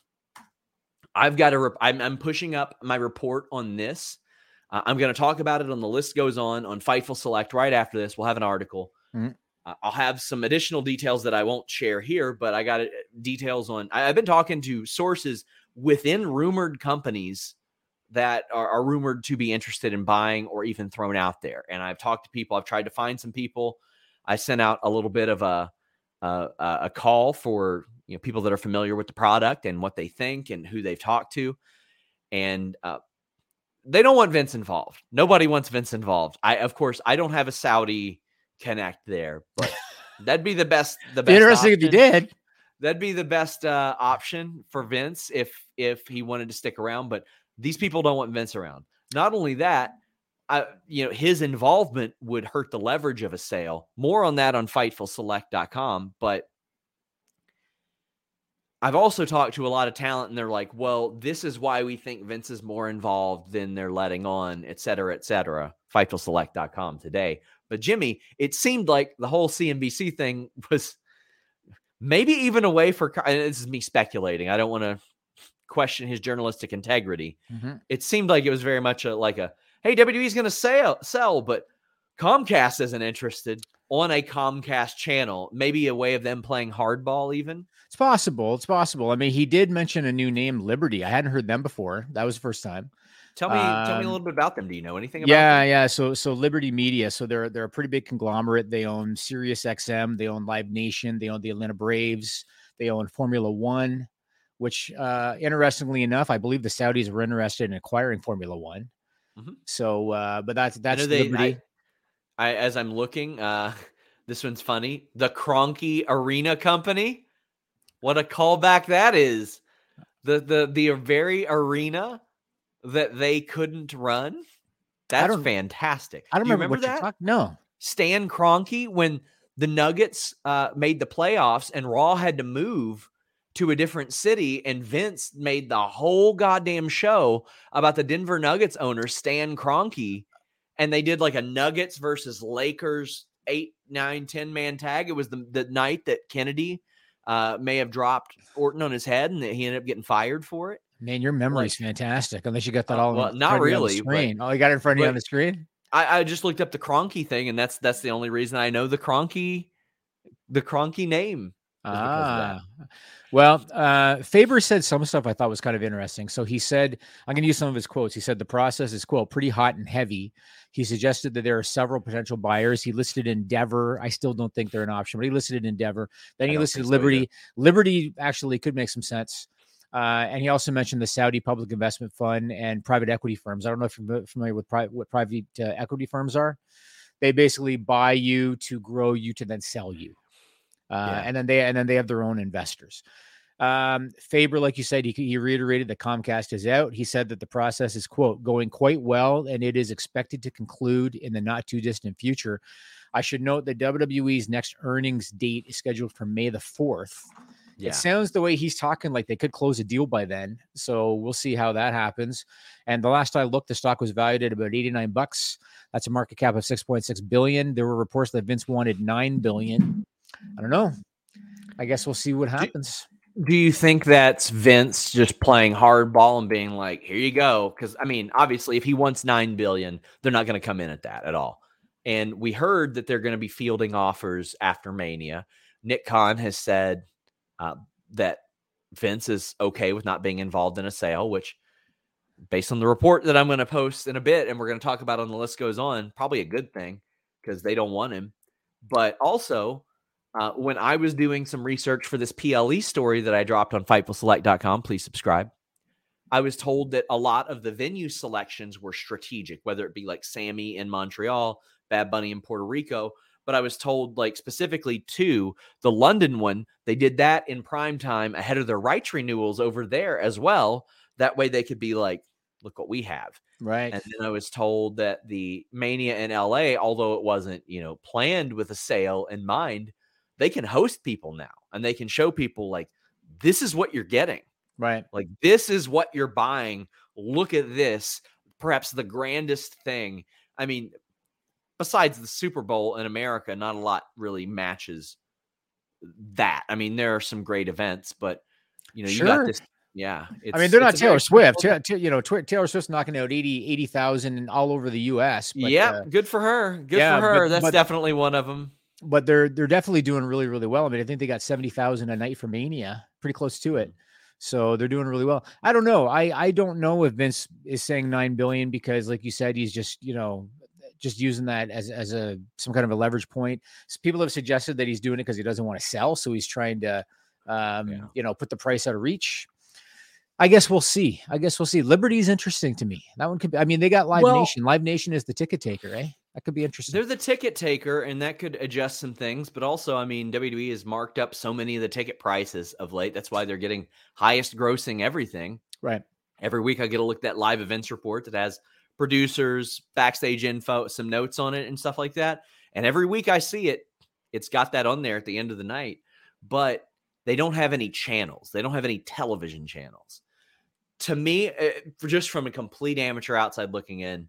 I've got to, rep- I'm, I'm pushing up my report on this. Uh, I'm going to talk about it on The List Goes On on Fightful Select right after this. We'll have an article. Mhm. Uh, I'll have some additional details that I won't share here, but I got uh, details on, I, I've been talking to sources within rumored companies that are, are rumored to be interested in buying or even thrown out there. And I've talked to people. I've tried to find some people. I sent out a little bit of a, a, a call for, you know, people that are familiar with the product and what they think and who they've talked to. And, uh, they don't want Vince involved. Nobody wants Vince involved. I, of course, I don't have a Saudi connect there, but that'd be the best. The best. interesting if you option. did. That'd be the best uh, option for Vince if if he wanted to stick around. But these people don't want Vince around. Not only that, I, you know, his involvement would hurt the leverage of a sale. More on that on Fightful Select dot com. But I've also talked to a lot of talent, and they're like, well, this is why we think Vince is more involved than they're letting on, et cetera, et cetera. Fightful Select dot com today. But Jimmy, it seemed like the whole C N B C thing was maybe even a way for, and this is me speculating, I don't want to question his journalistic integrity. Mm-hmm. It seemed like it was very much a, like a, hey, W W E's going to sell, sell, but Comcast isn't interested on a Comcast channel. Maybe a way of them playing hardball even. It's possible. It's possible. I mean, he did mention a new name, Liberty. I hadn't heard them before. That was the first time. Tell me, um, tell me a little bit about them. Do you know anything about yeah, them? Yeah, So, so Liberty Media. So they're they're a pretty big conglomerate. They own Sirius X M. They own Live Nation. They own the Atlanta Braves. They own Formula One, which, uh, interestingly enough, I believe the Saudis were interested in acquiring Formula One. Mm-hmm. So, uh, but that's that's they, Liberty. I, I, as I'm looking, uh, this one's funny. The Kroenke Arena Company. What a callback that is. The the the very arena that they couldn't run. That's fantastic. I don't Do you remember, remember what that. Talk- no. Stan Kroenke, when the Nuggets uh, made the playoffs and Raw had to move to a different city, and Vince made the whole goddamn show about the Denver Nuggets owner, Stan Kroenke, and they did like a Nuggets versus Lakers eight, nine, ten man tag. It was the, the night that Kennedy uh, may have dropped Orton on his head, and that he ended up getting fired for it. Man, your memory's like, fantastic. Unless you got that all well, in not really. On the screen. But, oh, you got it in front of you on the screen? I, I just looked up the Kroenke thing, and that's that's the only reason I know the Kroenke, the Kroenke name. Ah, well, uh, Faber said some stuff I thought was kind of interesting. So he said, I'm going to use some of his quotes. He said the process is, quote, pretty hot and heavy. He suggested that there are several potential buyers. He listed Endeavor. I still don't think they're an option, but he listed Endeavor. Then he listed Liberty. So Liberty actually could make some sense. Uh, and he also mentioned the Saudi Public Investment Fund and private equity firms. I don't know if you're familiar with pri- what private uh, equity firms are. They basically buy you to grow you to then sell you. Uh, yeah. And then they and then they have their own investors. Um, Faber, like you said, he, he reiterated that Comcast is out. He said that the process is, quote, going quite well, and it is expected to conclude in the not too distant future. I should note that W W E's next earnings date is scheduled for May the fourth. Yeah. It sounds the way he's talking like they could close a deal by then. So we'll see how that happens. And the last I looked, the stock was valued at about eighty-nine bucks. That's a market cap of six point six billion. There were reports that Vince wanted nine billion. I don't know. I guess we'll see what happens. Do, do you think that's Vince just playing hardball and being like, here you go? Because, I mean, obviously, if he wants nine billion dollars, they're not going to come in at that at all. And we heard that they're going to be fielding offers after Mania. Nick Khan has said uh, that Vince is okay with not being involved in a sale, which, based on the report that I'm going to post in a bit, and we're going to talk about on The List Goes On, probably a good thing because they don't want him. But also, Uh, when I was doing some research for this P L E story that I dropped on Fightful Select dot com, please subscribe. I was told that a lot of the venue selections were strategic, whether it be like Sammy in Montreal, Bad Bunny in Puerto Rico. But I was told, like, specifically to the London one, they did that in prime time ahead of their rights renewals over there as well. That way they could be like, look what we have. Right. And then I was told that the Mania in L A, although it wasn't, you know, planned with a sale in mind, they can host people now, and they can show people like, this is what you're getting. Right. Like, this is what you're buying. Look at this, perhaps the grandest thing. I mean, besides the Super Bowl in America, not a lot really matches that. I mean, there are some great events, but you know, sure. you got this. Yeah. I mean, they're not Taylor Swift. T- t- you know, t- Taylor Swift's knocking out eighty, eighty thousand all over the U S. But, yeah. uh, Good for her. Good yeah, for her. but, That's but, definitely one of them. But they're they're definitely doing really, really well. I mean, I think they got seventy thousand a night for Mania, pretty close to it. So they're doing really well. I don't know. I, I don't know if Vince is saying nine billion because, like you said, he's just, you know, just using that as, as a some kind of a leverage point. So people have suggested that he's doing it because he doesn't want to sell. So he's trying to, um, yeah. you know, put the price out of reach. I guess we'll see. I guess we'll see. Liberty is interesting to me. That one could be, I mean, they got Live well, Nation. Live Nation is the ticket taker, eh? That could be interesting. They're the ticket taker, and that could adjust some things. But also, I mean, W W E has marked up so many of the ticket prices of late. That's why they're getting highest grossing everything. Right. Every week I get to look at that live events report that has producers, backstage info, some notes on it and stuff like that. And every week I see it, it's got that on there at the end of the night. But they don't have any channels. They don't have any television channels. To me, just from a complete amateur outside looking in,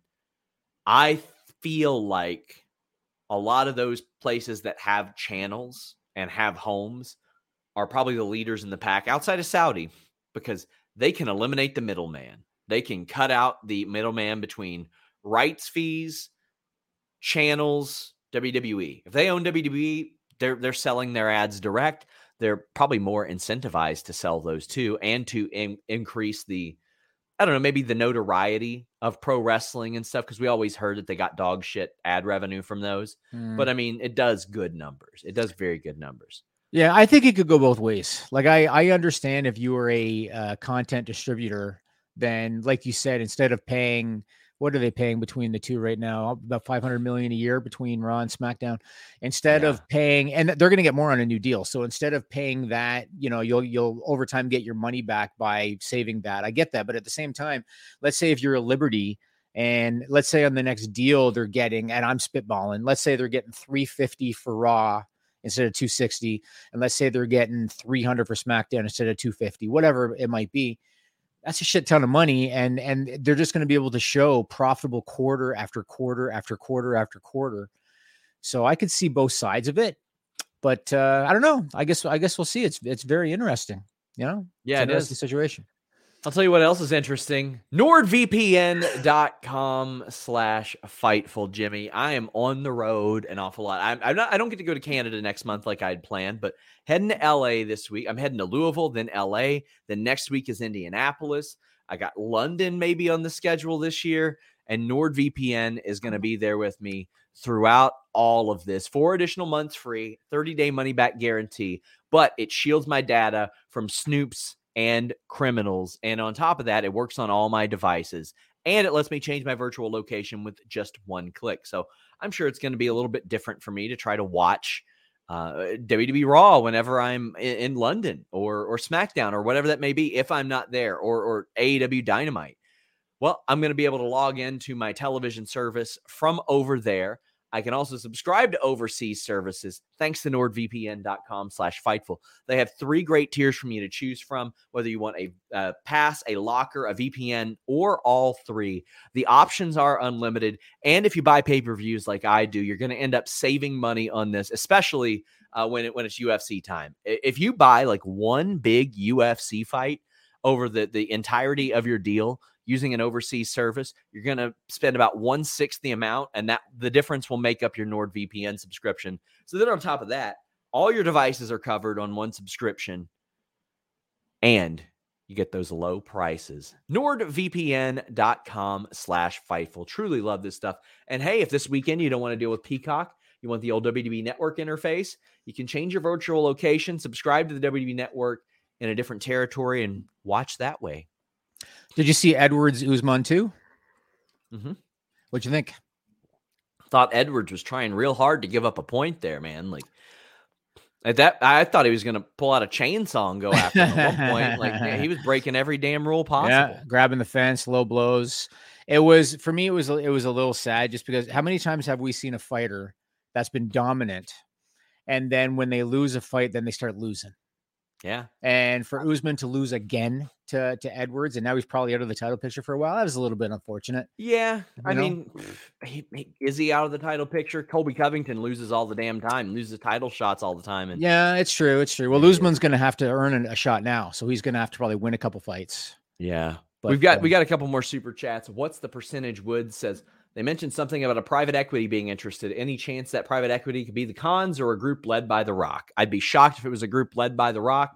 I feel like a lot of those places that have channels and have homes are probably the leaders in the pack outside of Saudi because they can eliminate the middleman. They can cut out the middleman between rights fees, channels, W W E. If they own W W E, they're they're selling their ads direct. They're probably more incentivized to sell those too, and to in, increase the, I don't know, maybe the notoriety of pro wrestling and stuff, because we always heard that they got dog shit ad revenue from those. Mm. But I mean, it does good numbers. It does very good numbers. Yeah, I think it could go both ways. Like, I, I understand if you were a uh, content distributor, then like you said, instead of paying, what are they paying between the two right now? About five hundred million dollars a year between Raw and SmackDown. Instead yeah. of paying, and they're going to get more on a new deal. So instead of paying that, you know, you'll, you'll over time get your money back by saving that. I get that. But at the same time, let's say if you're a Liberty, and let's say on the next deal they're getting, and I'm spitballing, let's say they're getting three fifty for Raw instead of two sixty. And let's say they're getting three hundred for SmackDown instead of two fifty, whatever it might be. That's a shit ton of money. And, and they're just going to be able to show profitable quarter after quarter after quarter after quarter. So I could see both sides of it, but uh, I don't know. I guess, I guess we'll see. It's, it's very interesting, you know? Yeah, it's it is the situation. I'll tell you what else is interesting. NordVPN.com slash Fightful, Jimmy. I am on the road an awful lot. I'm, I'm not, I don't get to go to Canada next month like I'd planned, but heading to L A this week. I'm heading to Louisville, then L A. Then next week is Indianapolis. I got London maybe on the schedule this year, and NordVPN is going to be there with me throughout all of this. Four additional months free, thirty-day money-back guarantee, but it shields my data from snoops and criminals. And on top of that, it works on all my devices, and it lets me change my virtual location with just one click. So I'm sure it's going to be a little bit different for me to try to watch uh, W W E Raw whenever I'm in, in London or, or SmackDown or whatever that may be, if I'm not there, or, or A E W Dynamite. Well, I'm going to be able to log into my television service from over there. I can also subscribe to overseas services thanks to NordVPN.com slash Fightful. They have three great tiers for you to choose from, whether you want a uh, pass, a locker, a V P N, or all three. The options are unlimited. And if you buy pay-per-views like I do, you're going to end up saving money on this, especially uh, when, it, when it's U F C time. If you buy like one big U F C fight over the, the entirety of your deal, using an overseas service, you're going to spend about one-sixth the amount, and that the difference will make up your NordVPN subscription. So then on top of that, all your devices are covered on one subscription, and you get those low prices. NordVPN.com slash Fightful. Truly love this stuff. And hey, if this weekend you don't want to deal with Peacock, you want the old W W E Network interface, you can change your virtual location, subscribe to the W W E Network in a different territory, and watch that way. Did you see Edwards Usman too? Mm-hmm. What'd you think? Thought Edwards was trying real hard to give up a point there, man. Like at that, I thought he was going to pull out a chainsaw and go after him at one point. Like man, he was breaking every damn rule possible. Yeah, grabbing the fence, low blows. It was for me. It was it was a little sad just because how many times have we seen a fighter that's been dominant, and then when they lose a fight, then they start losing. Yeah. And for Usman to lose again to, to Edwards, and now he's probably out of the title picture for a while, that was a little bit unfortunate. Yeah. You I know? mean, he, he, is he out of the title picture? Colby Covington loses all the damn time, loses title shots all the time. And yeah, it's true. It's true. Well, Usman's going to have to earn a shot now, so he's going to have to probably win a couple fights. Yeah. But, We've got um, we got a couple more super chats. What's the percentage? Woods says they mentioned something about a private equity being interested. Any chance that private equity could be the Khans or a group led by The Rock? I'd be shocked if it was a group led by The Rock.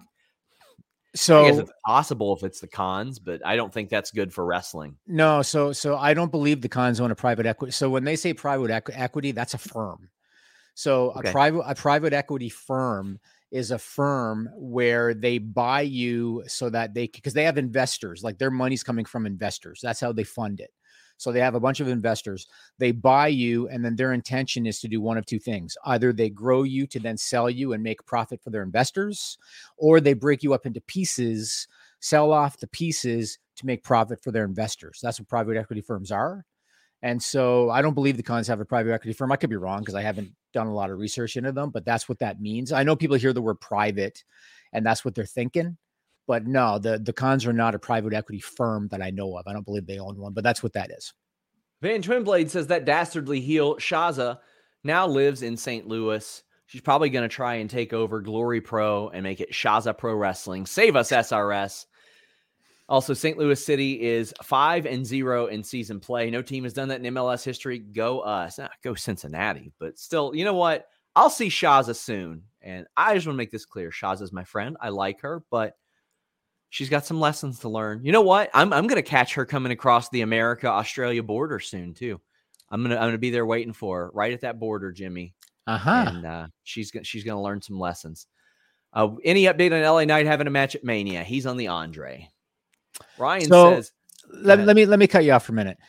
So I guess it's possible if it's the Khans, but I don't think that's good for wrestling. No, so so I don't believe the Khans own a private equity. So when they say private equ- equity, that's a firm. So Okay. a private a private equity firm is a firm where they buy you so that they because they have investors, like their money's coming from investors. That's how they fund it. So they have a bunch of investors. They buy you, and then their intention is to do one of two things. Either they grow you to then sell you and make profit for their investors, or they break you up into pieces, sell off the pieces to make profit for their investors. That's what private equity firms are. And so I don't believe the Khans have a private equity firm. I could be wrong because I haven't done a lot of research into them, but that's what that means. I know people hear the word private, and that's what they're thinking. But no, the, the Khans are not a private equity firm that I know of. I don't believe they own one, but that's what that is. Van Twinblade says that dastardly heel Shaza now lives in Saint Louis. She's probably going to try and take over Glory Pro and make it Shaza Pro Wrestling. Save us, S R S. Also, Saint Louis City is five and zero in season play. No team has done that in M L S history. Go us. Nah, go Cincinnati. But still, you know what? I'll see Shaza soon. And I just want to make this clear. Shaza's my friend. I like her, but she's got some lessons to learn. You know what? I'm I'm going to catch her coming across the America-Australia border soon, too. I'm going to I'm going to be there waiting for her right at that border, Jimmy. Uh-huh. And uh, she's, she's going to learn some lessons. Uh, any update on L A Knight having a match at Mania? He's on the Andre. Ryan so, says, let, let me let me cut you off for a minute.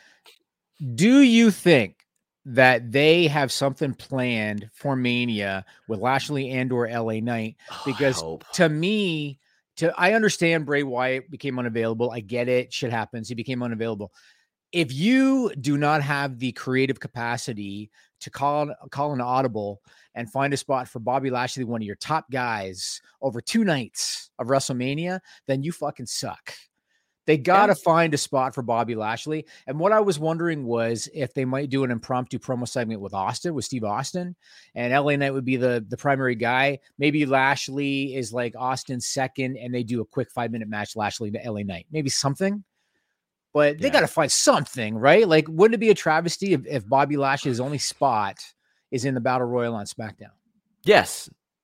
Do you think that they have something planned for Mania with Lashley and or L A Knight? Because oh, to me, to I understand Bray Wyatt became unavailable. I get it. Shit happens. He became unavailable. If you do not have the creative capacity to call, call an audible and find a spot for Bobby Lashley, one of your top guys, over two nights of WrestleMania, then you fucking suck. They got to yeah. find a spot for Bobby Lashley. And what I was wondering was if they might do an impromptu promo segment with Austin, with Steve Austin, and L A Knight would be the, the primary guy. Maybe Lashley is like Austin's second, and they do a quick five-minute match, Lashley to L A Knight. Maybe something. But they yeah. got to find something, right? Like, wouldn't it be a travesty if, if Bobby Lashley's only spot is in the Battle Royal on SmackDown? Yes.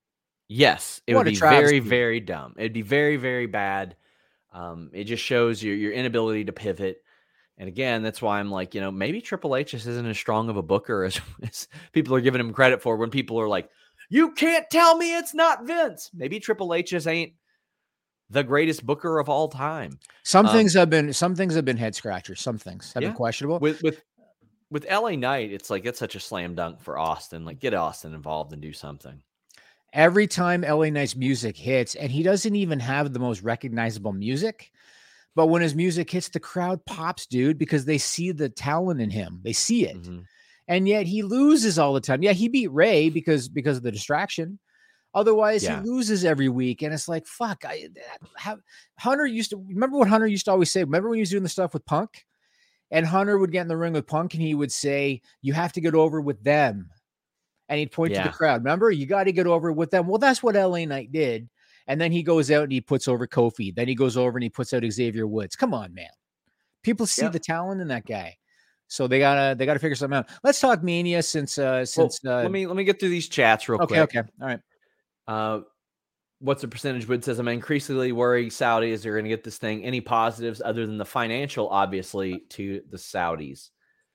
Yes. It what would be very, very dumb. It'd be very, very bad. Um, it just shows your, your inability to pivot. And again, that's why I'm like, you know, maybe Triple H just isn't as strong of a booker as, as people are giving him credit for when people are like, you can't tell me it's not Vince. Maybe Triple H just ain't the greatest booker of all time. Some um, things have been, some things have been head scratchers. Some things have yeah. been questionable. With, with, with L A Knight, it's like, it's such a slam dunk for Austin. Like, get Austin involved and do something. Every time L A Knight's music hits, and he doesn't even have the most recognizable music, but when his music hits, the crowd pops, dude, because they see the talent in him. They see it. Mm-hmm. And yet he loses all the time. Yeah, he beat Ray because, because of the distraction. Otherwise, yeah. he loses every week. And it's like, fuck. I have Hunter used to remember what Hunter used to always say. Remember when he was doing the stuff with Punk? And Hunter would get in the ring with Punk and he would say, you have to get over with them. And he'd point yeah. to the crowd. Remember, you got to get over with them. Well, that's what L A Knight did. And then he goes out and he puts over Kofi. Then he goes over and he puts out Xavier Woods. Come on, man. People see yep. the talent in that guy. So they gotta they gotta figure something out. Let's talk Mania since uh since well, uh, let me let me get through these chats real okay, quick. Okay, okay. All right. Uh what's the percentage? Wood says, I'm increasingly worried Saudis are gonna get this thing. Any positives other than the financial, obviously, to the Saudis?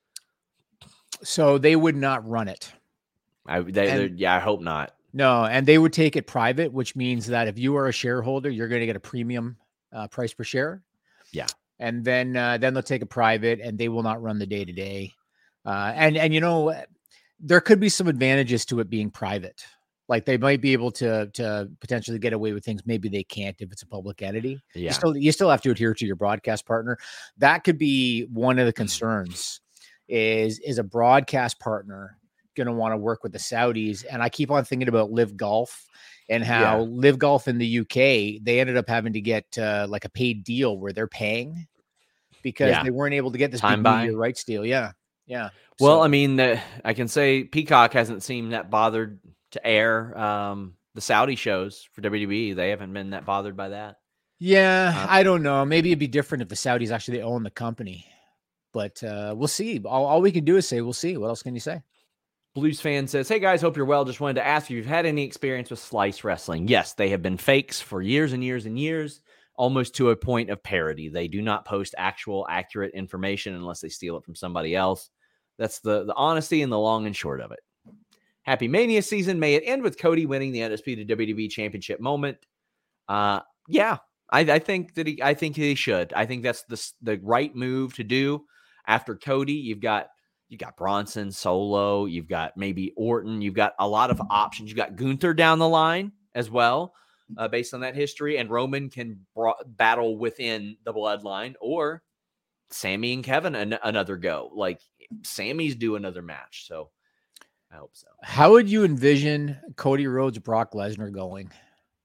So they would not run it. I they, yeah, I hope not. No, and they would take it private, which means that if you are a shareholder, you're going to get a premium uh, price per share. Yeah, and then uh, then they'll take it private, and they will not run the day to day. And and you know, there could be some advantages to it being private. Like they might be able to to potentially get away with things. Maybe they can't if it's a public entity. Yeah, you still you still have to adhere to your broadcast partner. That could be one of the concerns. Is is a broadcast partner going to want to work with the Saudis? And I keep on thinking about Live Golf and how yeah. Live Golf in the U K, they ended up having to get uh, like a paid deal where they're paying because yeah. they weren't able to get this time big media rights deal. Yeah. Yeah. Well, so, I mean, uh, I can say Peacock hasn't seemed that bothered to air um, the Saudi shows for W W E. They haven't been that bothered by that. Yeah. Uh, I don't know. Maybe it'd be different if the Saudis actually own the company, but uh, we'll see. All, all we can do is say, we'll see. What else can you say? Blues fan says, hey guys, hope you're well. Just wanted to ask if you've had any experience with Slice Wrestling. Yes, they have been fakes for years and years and years, almost to a point of parody. They do not post actual accurate information unless they steal it from somebody else. That's the, the honesty and the long and short of it. Happy Mania season. May it end with Cody winning the Undisputed W W E Championship moment. Uh, yeah, I, I think that he, I think he should. I think that's the, the right move to do. After Cody, you've got You got Bronson, Solo. You've got maybe Orton. You've got a lot of options. You've got Gunther down the line as well, uh, based on that history. And Roman can bra- battle within the bloodline, or Sammy and Kevin an- another go. Like Sammy's do another match. So I hope so. How would you envision Cody Rhodes, Brock Lesnar going?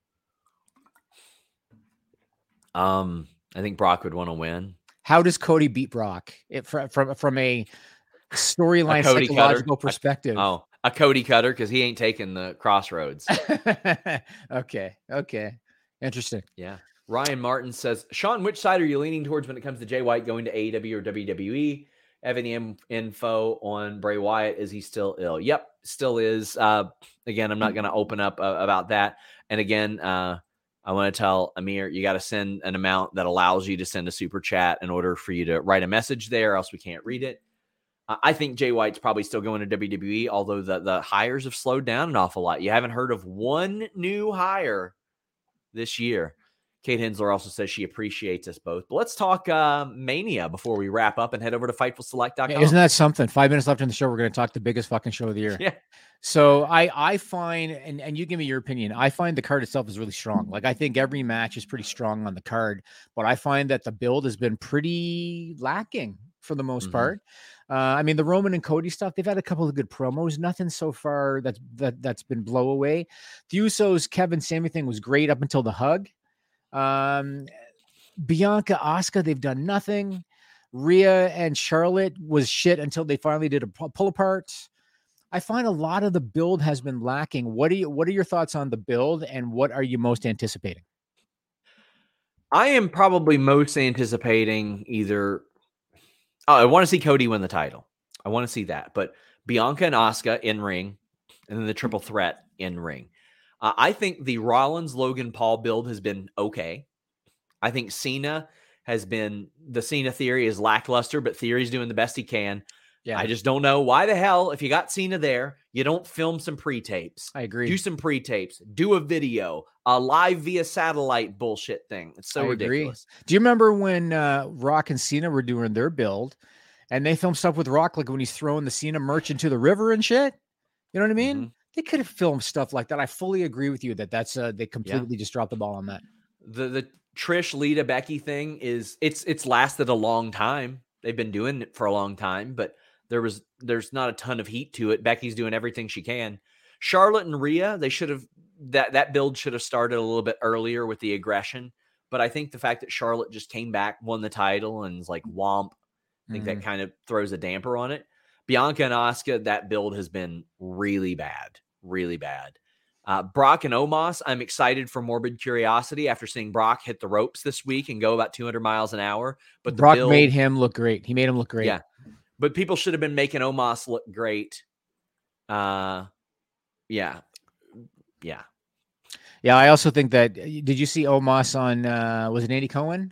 Um, I think Brock would want to win. How does Cody beat Brock? It, from from from a storyline psychological cutter. perspective? A, oh, a Cody cutter because he ain't taking the crossroads. okay. Okay. Interesting. Yeah. Ryan Martin says, Sean, which side are you leaning towards when it comes to Jay White going to A E W or W W E? Evan M- info on Bray Wyatt. Is he still ill? Yep, still is. Uh, again, I'm not going to open up uh, about that. And again, uh, I want to tell Amir, you got to send an amount that allows you to send a super chat in order for you to write a message there, else we can't read it. Uh, I think Jay White's probably still going to W W E, although the, the hires have slowed down an awful lot. You haven't heard of one new hire this year. Kate Hensler also says she appreciates us both. But let's talk uh, Mania before we wrap up and head over to Fightful Select dot com. Yeah, isn't that something? Five minutes left in the show. We're going to talk the biggest fucking show of the year. Yeah. So I I find, and, and you give me your opinion, I find the card itself is really strong. Like I think every match is pretty strong on the card, but I find that the build has been pretty lacking for the most mm-hmm. part. Uh, I mean, the Roman and Cody stuff, they've had a couple of good promos. Nothing so far that's that, that's been blow away. The Usos, Kevin, Sami thing was great up until the hug. Um, Bianca, Asuka, they've done nothing. Rhea and Charlotte was shit until they finally did a pull apart. I find a lot of the build has been lacking. What are you, what are your thoughts on the build and what are you most anticipating? I am probably most anticipating either. Oh, I want to see Cody win the title. I want to see that, but Bianca and Asuka in ring and then the triple threat in ring. Uh, I think the Rollins Logan Paul build has been okay. I think Cena has been, the Cena theory is lackluster, but Theory's doing the best he can. Yeah. I just don't know why the hell, if you got Cena there, you don't film some pre-tapes. I agree. Do some pre-tapes. Do a video, a live via satellite bullshit thing. It's so I ridiculous. Agree. Do you remember when uh, Rock and Cena were doing their build and they filmed stuff with Rock, like when he's throwing the Cena merch into the river and shit? You know what I mean? Mm-hmm. They could have filmed stuff like that. I fully agree with you that that's uh, they completely yeah. just dropped the ball on that. The the Trish, Lita, Becky thing is it's it's lasted a long time. They've been doing it for a long time, but there was there's not a ton of heat to it. Becky's doing everything she can. Charlotte and Rhea, they should have that that build should have started a little bit earlier with the aggression. But I think the fact that Charlotte just came back, won the title, and is like womp, I think mm-hmm. that kind of throws a damper on it. Bianca and Asuka, that build has been really bad. Really bad. Uh, Brock and Omos, I'm excited for morbid curiosity after seeing Brock hit the ropes this week and go about two hundred miles an hour. But the Brock build, made him look great. He made him look great. Yeah. But people should have been making Omos look great. Uh, yeah. Yeah. Yeah. I also think that, did you see Omos on, uh, was it Andy Cohen?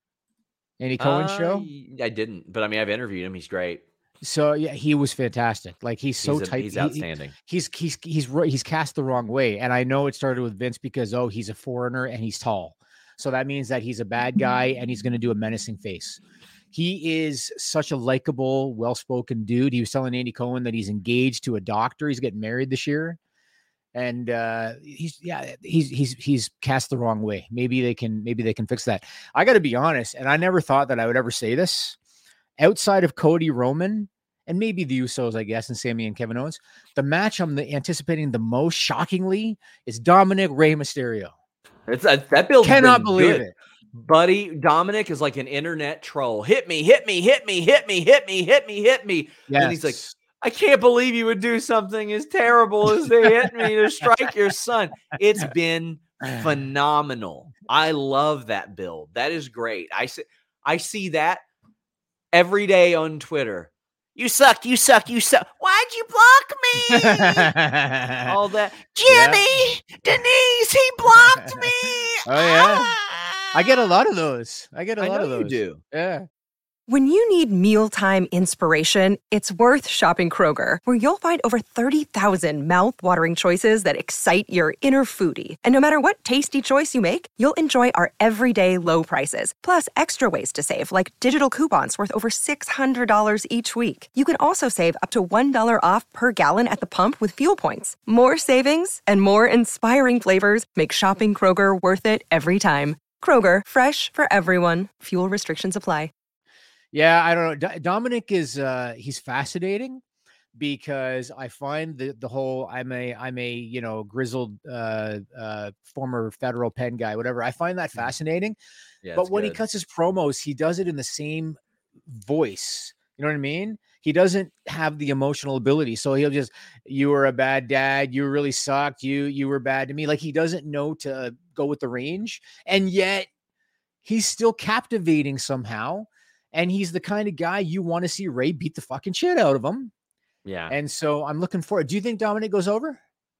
Andy Cohen's uh, show? I didn't, but I mean, I've interviewed him. He's great. So yeah, he was fantastic. Like he's so he's a, tight. He's outstanding. He, he's he's he's he's cast the wrong way, and I know it started with Vince because oh, he's a foreigner and he's tall, so that means that he's a bad guy and he's going to do a menacing face. He is such a likable, well-spoken dude. He was telling Andy Cohen that he's engaged to a doctor. He's getting married this year, and uh, he's yeah, he's he's he's cast the wrong way. Maybe they can maybe they can fix that. I got to be honest, and I never thought that I would ever say this. Outside of Cody Roman and maybe the Usos, I guess, and Sami and Kevin Owens, the match I'm the, anticipating the most, shockingly, is Dominic Rey Mysterio. It's a, that build cannot believe good. it, buddy. Dominic is like an internet troll. Hit me, hit me, hit me, hit me, hit me, hit me, hit me. Yes. And he's like, I can't believe you would do something as terrible as they hit me to strike your son. It's been phenomenal. I love that build. That is great. I see, I see that every day on Twitter. You suck, you suck, you suck. Why'd you block me? All that. Jimmy, yeah. Denise, he blocked me. Oh, yeah. Ah. I get a lot of those. I get a I lot know of those. You do. Yeah. When you need mealtime inspiration, it's worth shopping Kroger, where you'll find over thirty thousand mouth-watering choices that excite your inner foodie. And no matter what tasty choice you make, you'll enjoy our everyday low prices, plus extra ways to save, like digital coupons worth over six hundred dollars each week. You can also save up to one dollar off per gallon at the pump with fuel points. More savings and more inspiring flavors make shopping Kroger worth it every time. Kroger, fresh for everyone. Fuel restrictions apply. Yeah, I don't know. D- Dominic is uh, he's fascinating because I find the the whole I'm a I'm a you know grizzled uh, uh, former federal pen guy, whatever. I find that fascinating. Yeah, but when good. he cuts his promos, he does it in the same voice. You know what I mean? he doesn't have the emotional ability. So he'll just, you were a bad dad. You really sucked. You, you were bad to me. Like he doesn't know to go with the range. And yet he's still captivating somehow. And he's the kind of guy you want to see Ray beat the fucking shit out of him. Yeah. And so I'm looking forward. Do you think Dominic goes over?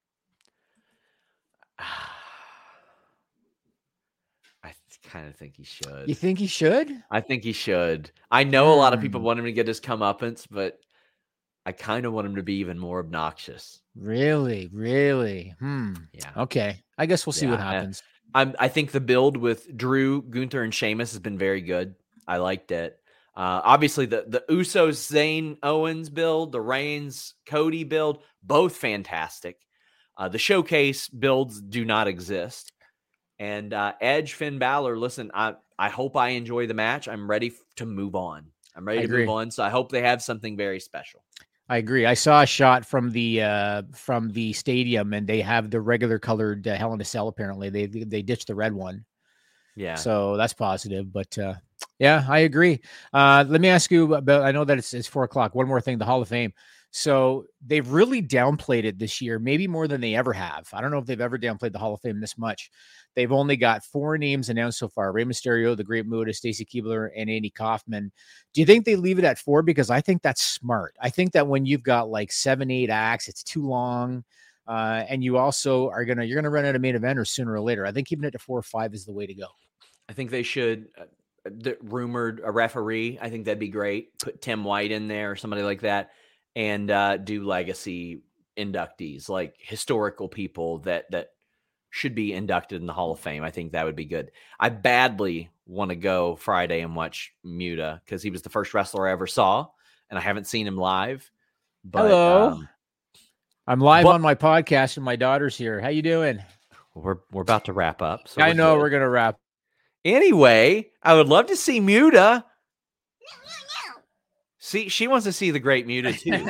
I kind of think he should. You think he should? I think he should. I know a lot of people Hmm. want him to get his comeuppance, but I kind of want him to be even more obnoxious. Really? Really? Hmm. Yeah. Okay. I guess we'll see Yeah, what I- happens. I'm, I think the build with Drew, Gunther, and Sheamus has been very good. I liked it. Uh, obviously, the, the Usos, Zayn, Owens build, the Reigns, Cody build, both fantastic. Uh, the showcase builds do not exist. And uh, Edge, Finn Balor, listen, I, I hope I enjoy the match. I'm ready f- to move on. I'm ready I to agree. move on. So I hope they have something very special. I agree. I saw a shot from the uh, from the stadium, and they have the regular colored uh, Hell in a Cell. Apparently, they they ditched the red one. Yeah. So that's positive. But uh, yeah, I agree. Uh, let me ask you about. I know that it's it's four o'clock. One more thing: the Hall of Fame. So they've really downplayed it this year, maybe more than they ever have. I don't know if they've ever downplayed the Hall of Fame this much. They've only got four names announced so far: Rey Mysterio, the Great Muta, Stacy Keibler, and Andy Kaufman. Do you think they leave it at four? Because I think that's smart. I think that when you've got like seven, eight acts, it's too long. Uh, and you also are going to, you're going to run out of main eventers sooner or later. I think keeping it to four or five is the way to go. I think they should, uh, the rumored a referee. I think that'd be great. Put Tim White in there or somebody like that, and uh, do legacy inductees, like historical people that that should be inducted in the Hall of Fame. I think that would be good. I badly want to go Friday and watch Muta because he was the first wrestler I ever saw, and I haven't seen him live. But, Hello. um, I'm live but- on my podcast and my daughter's here. How you doing? we're we're about to wrap up. So I we're know good. we're going to wrap. Anyway, I would love to see Muta. See, she wants to see the Great Muta too.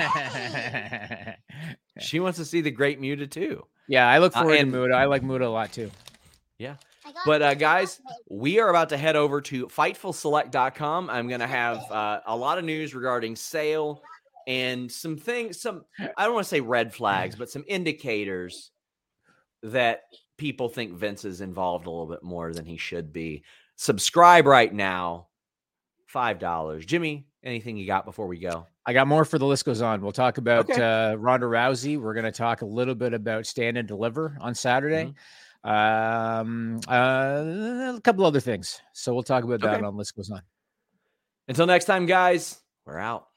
She wants to see the Great Muta too. Yeah, I look Uh, forward and- to Muta. I like Muta a lot too. Yeah. But uh, guys, we are about to head over to Fightful Select dot com. I'm going to have uh, a lot of news regarding sale and some things, some, I don't want to say red flags, but some indicators that people think Vince is involved a little bit more than he should be. Subscribe right now. five dollars. Jimmy, anything you got before we go? I got more for the list goes on. We'll talk about Okay. uh, Ronda Rousey. We're going to talk a little bit about Stand and Deliver on Saturday. Um, uh, a couple other things. So we'll talk about that Okay. on List Goes On. Until next time, guys, we're out.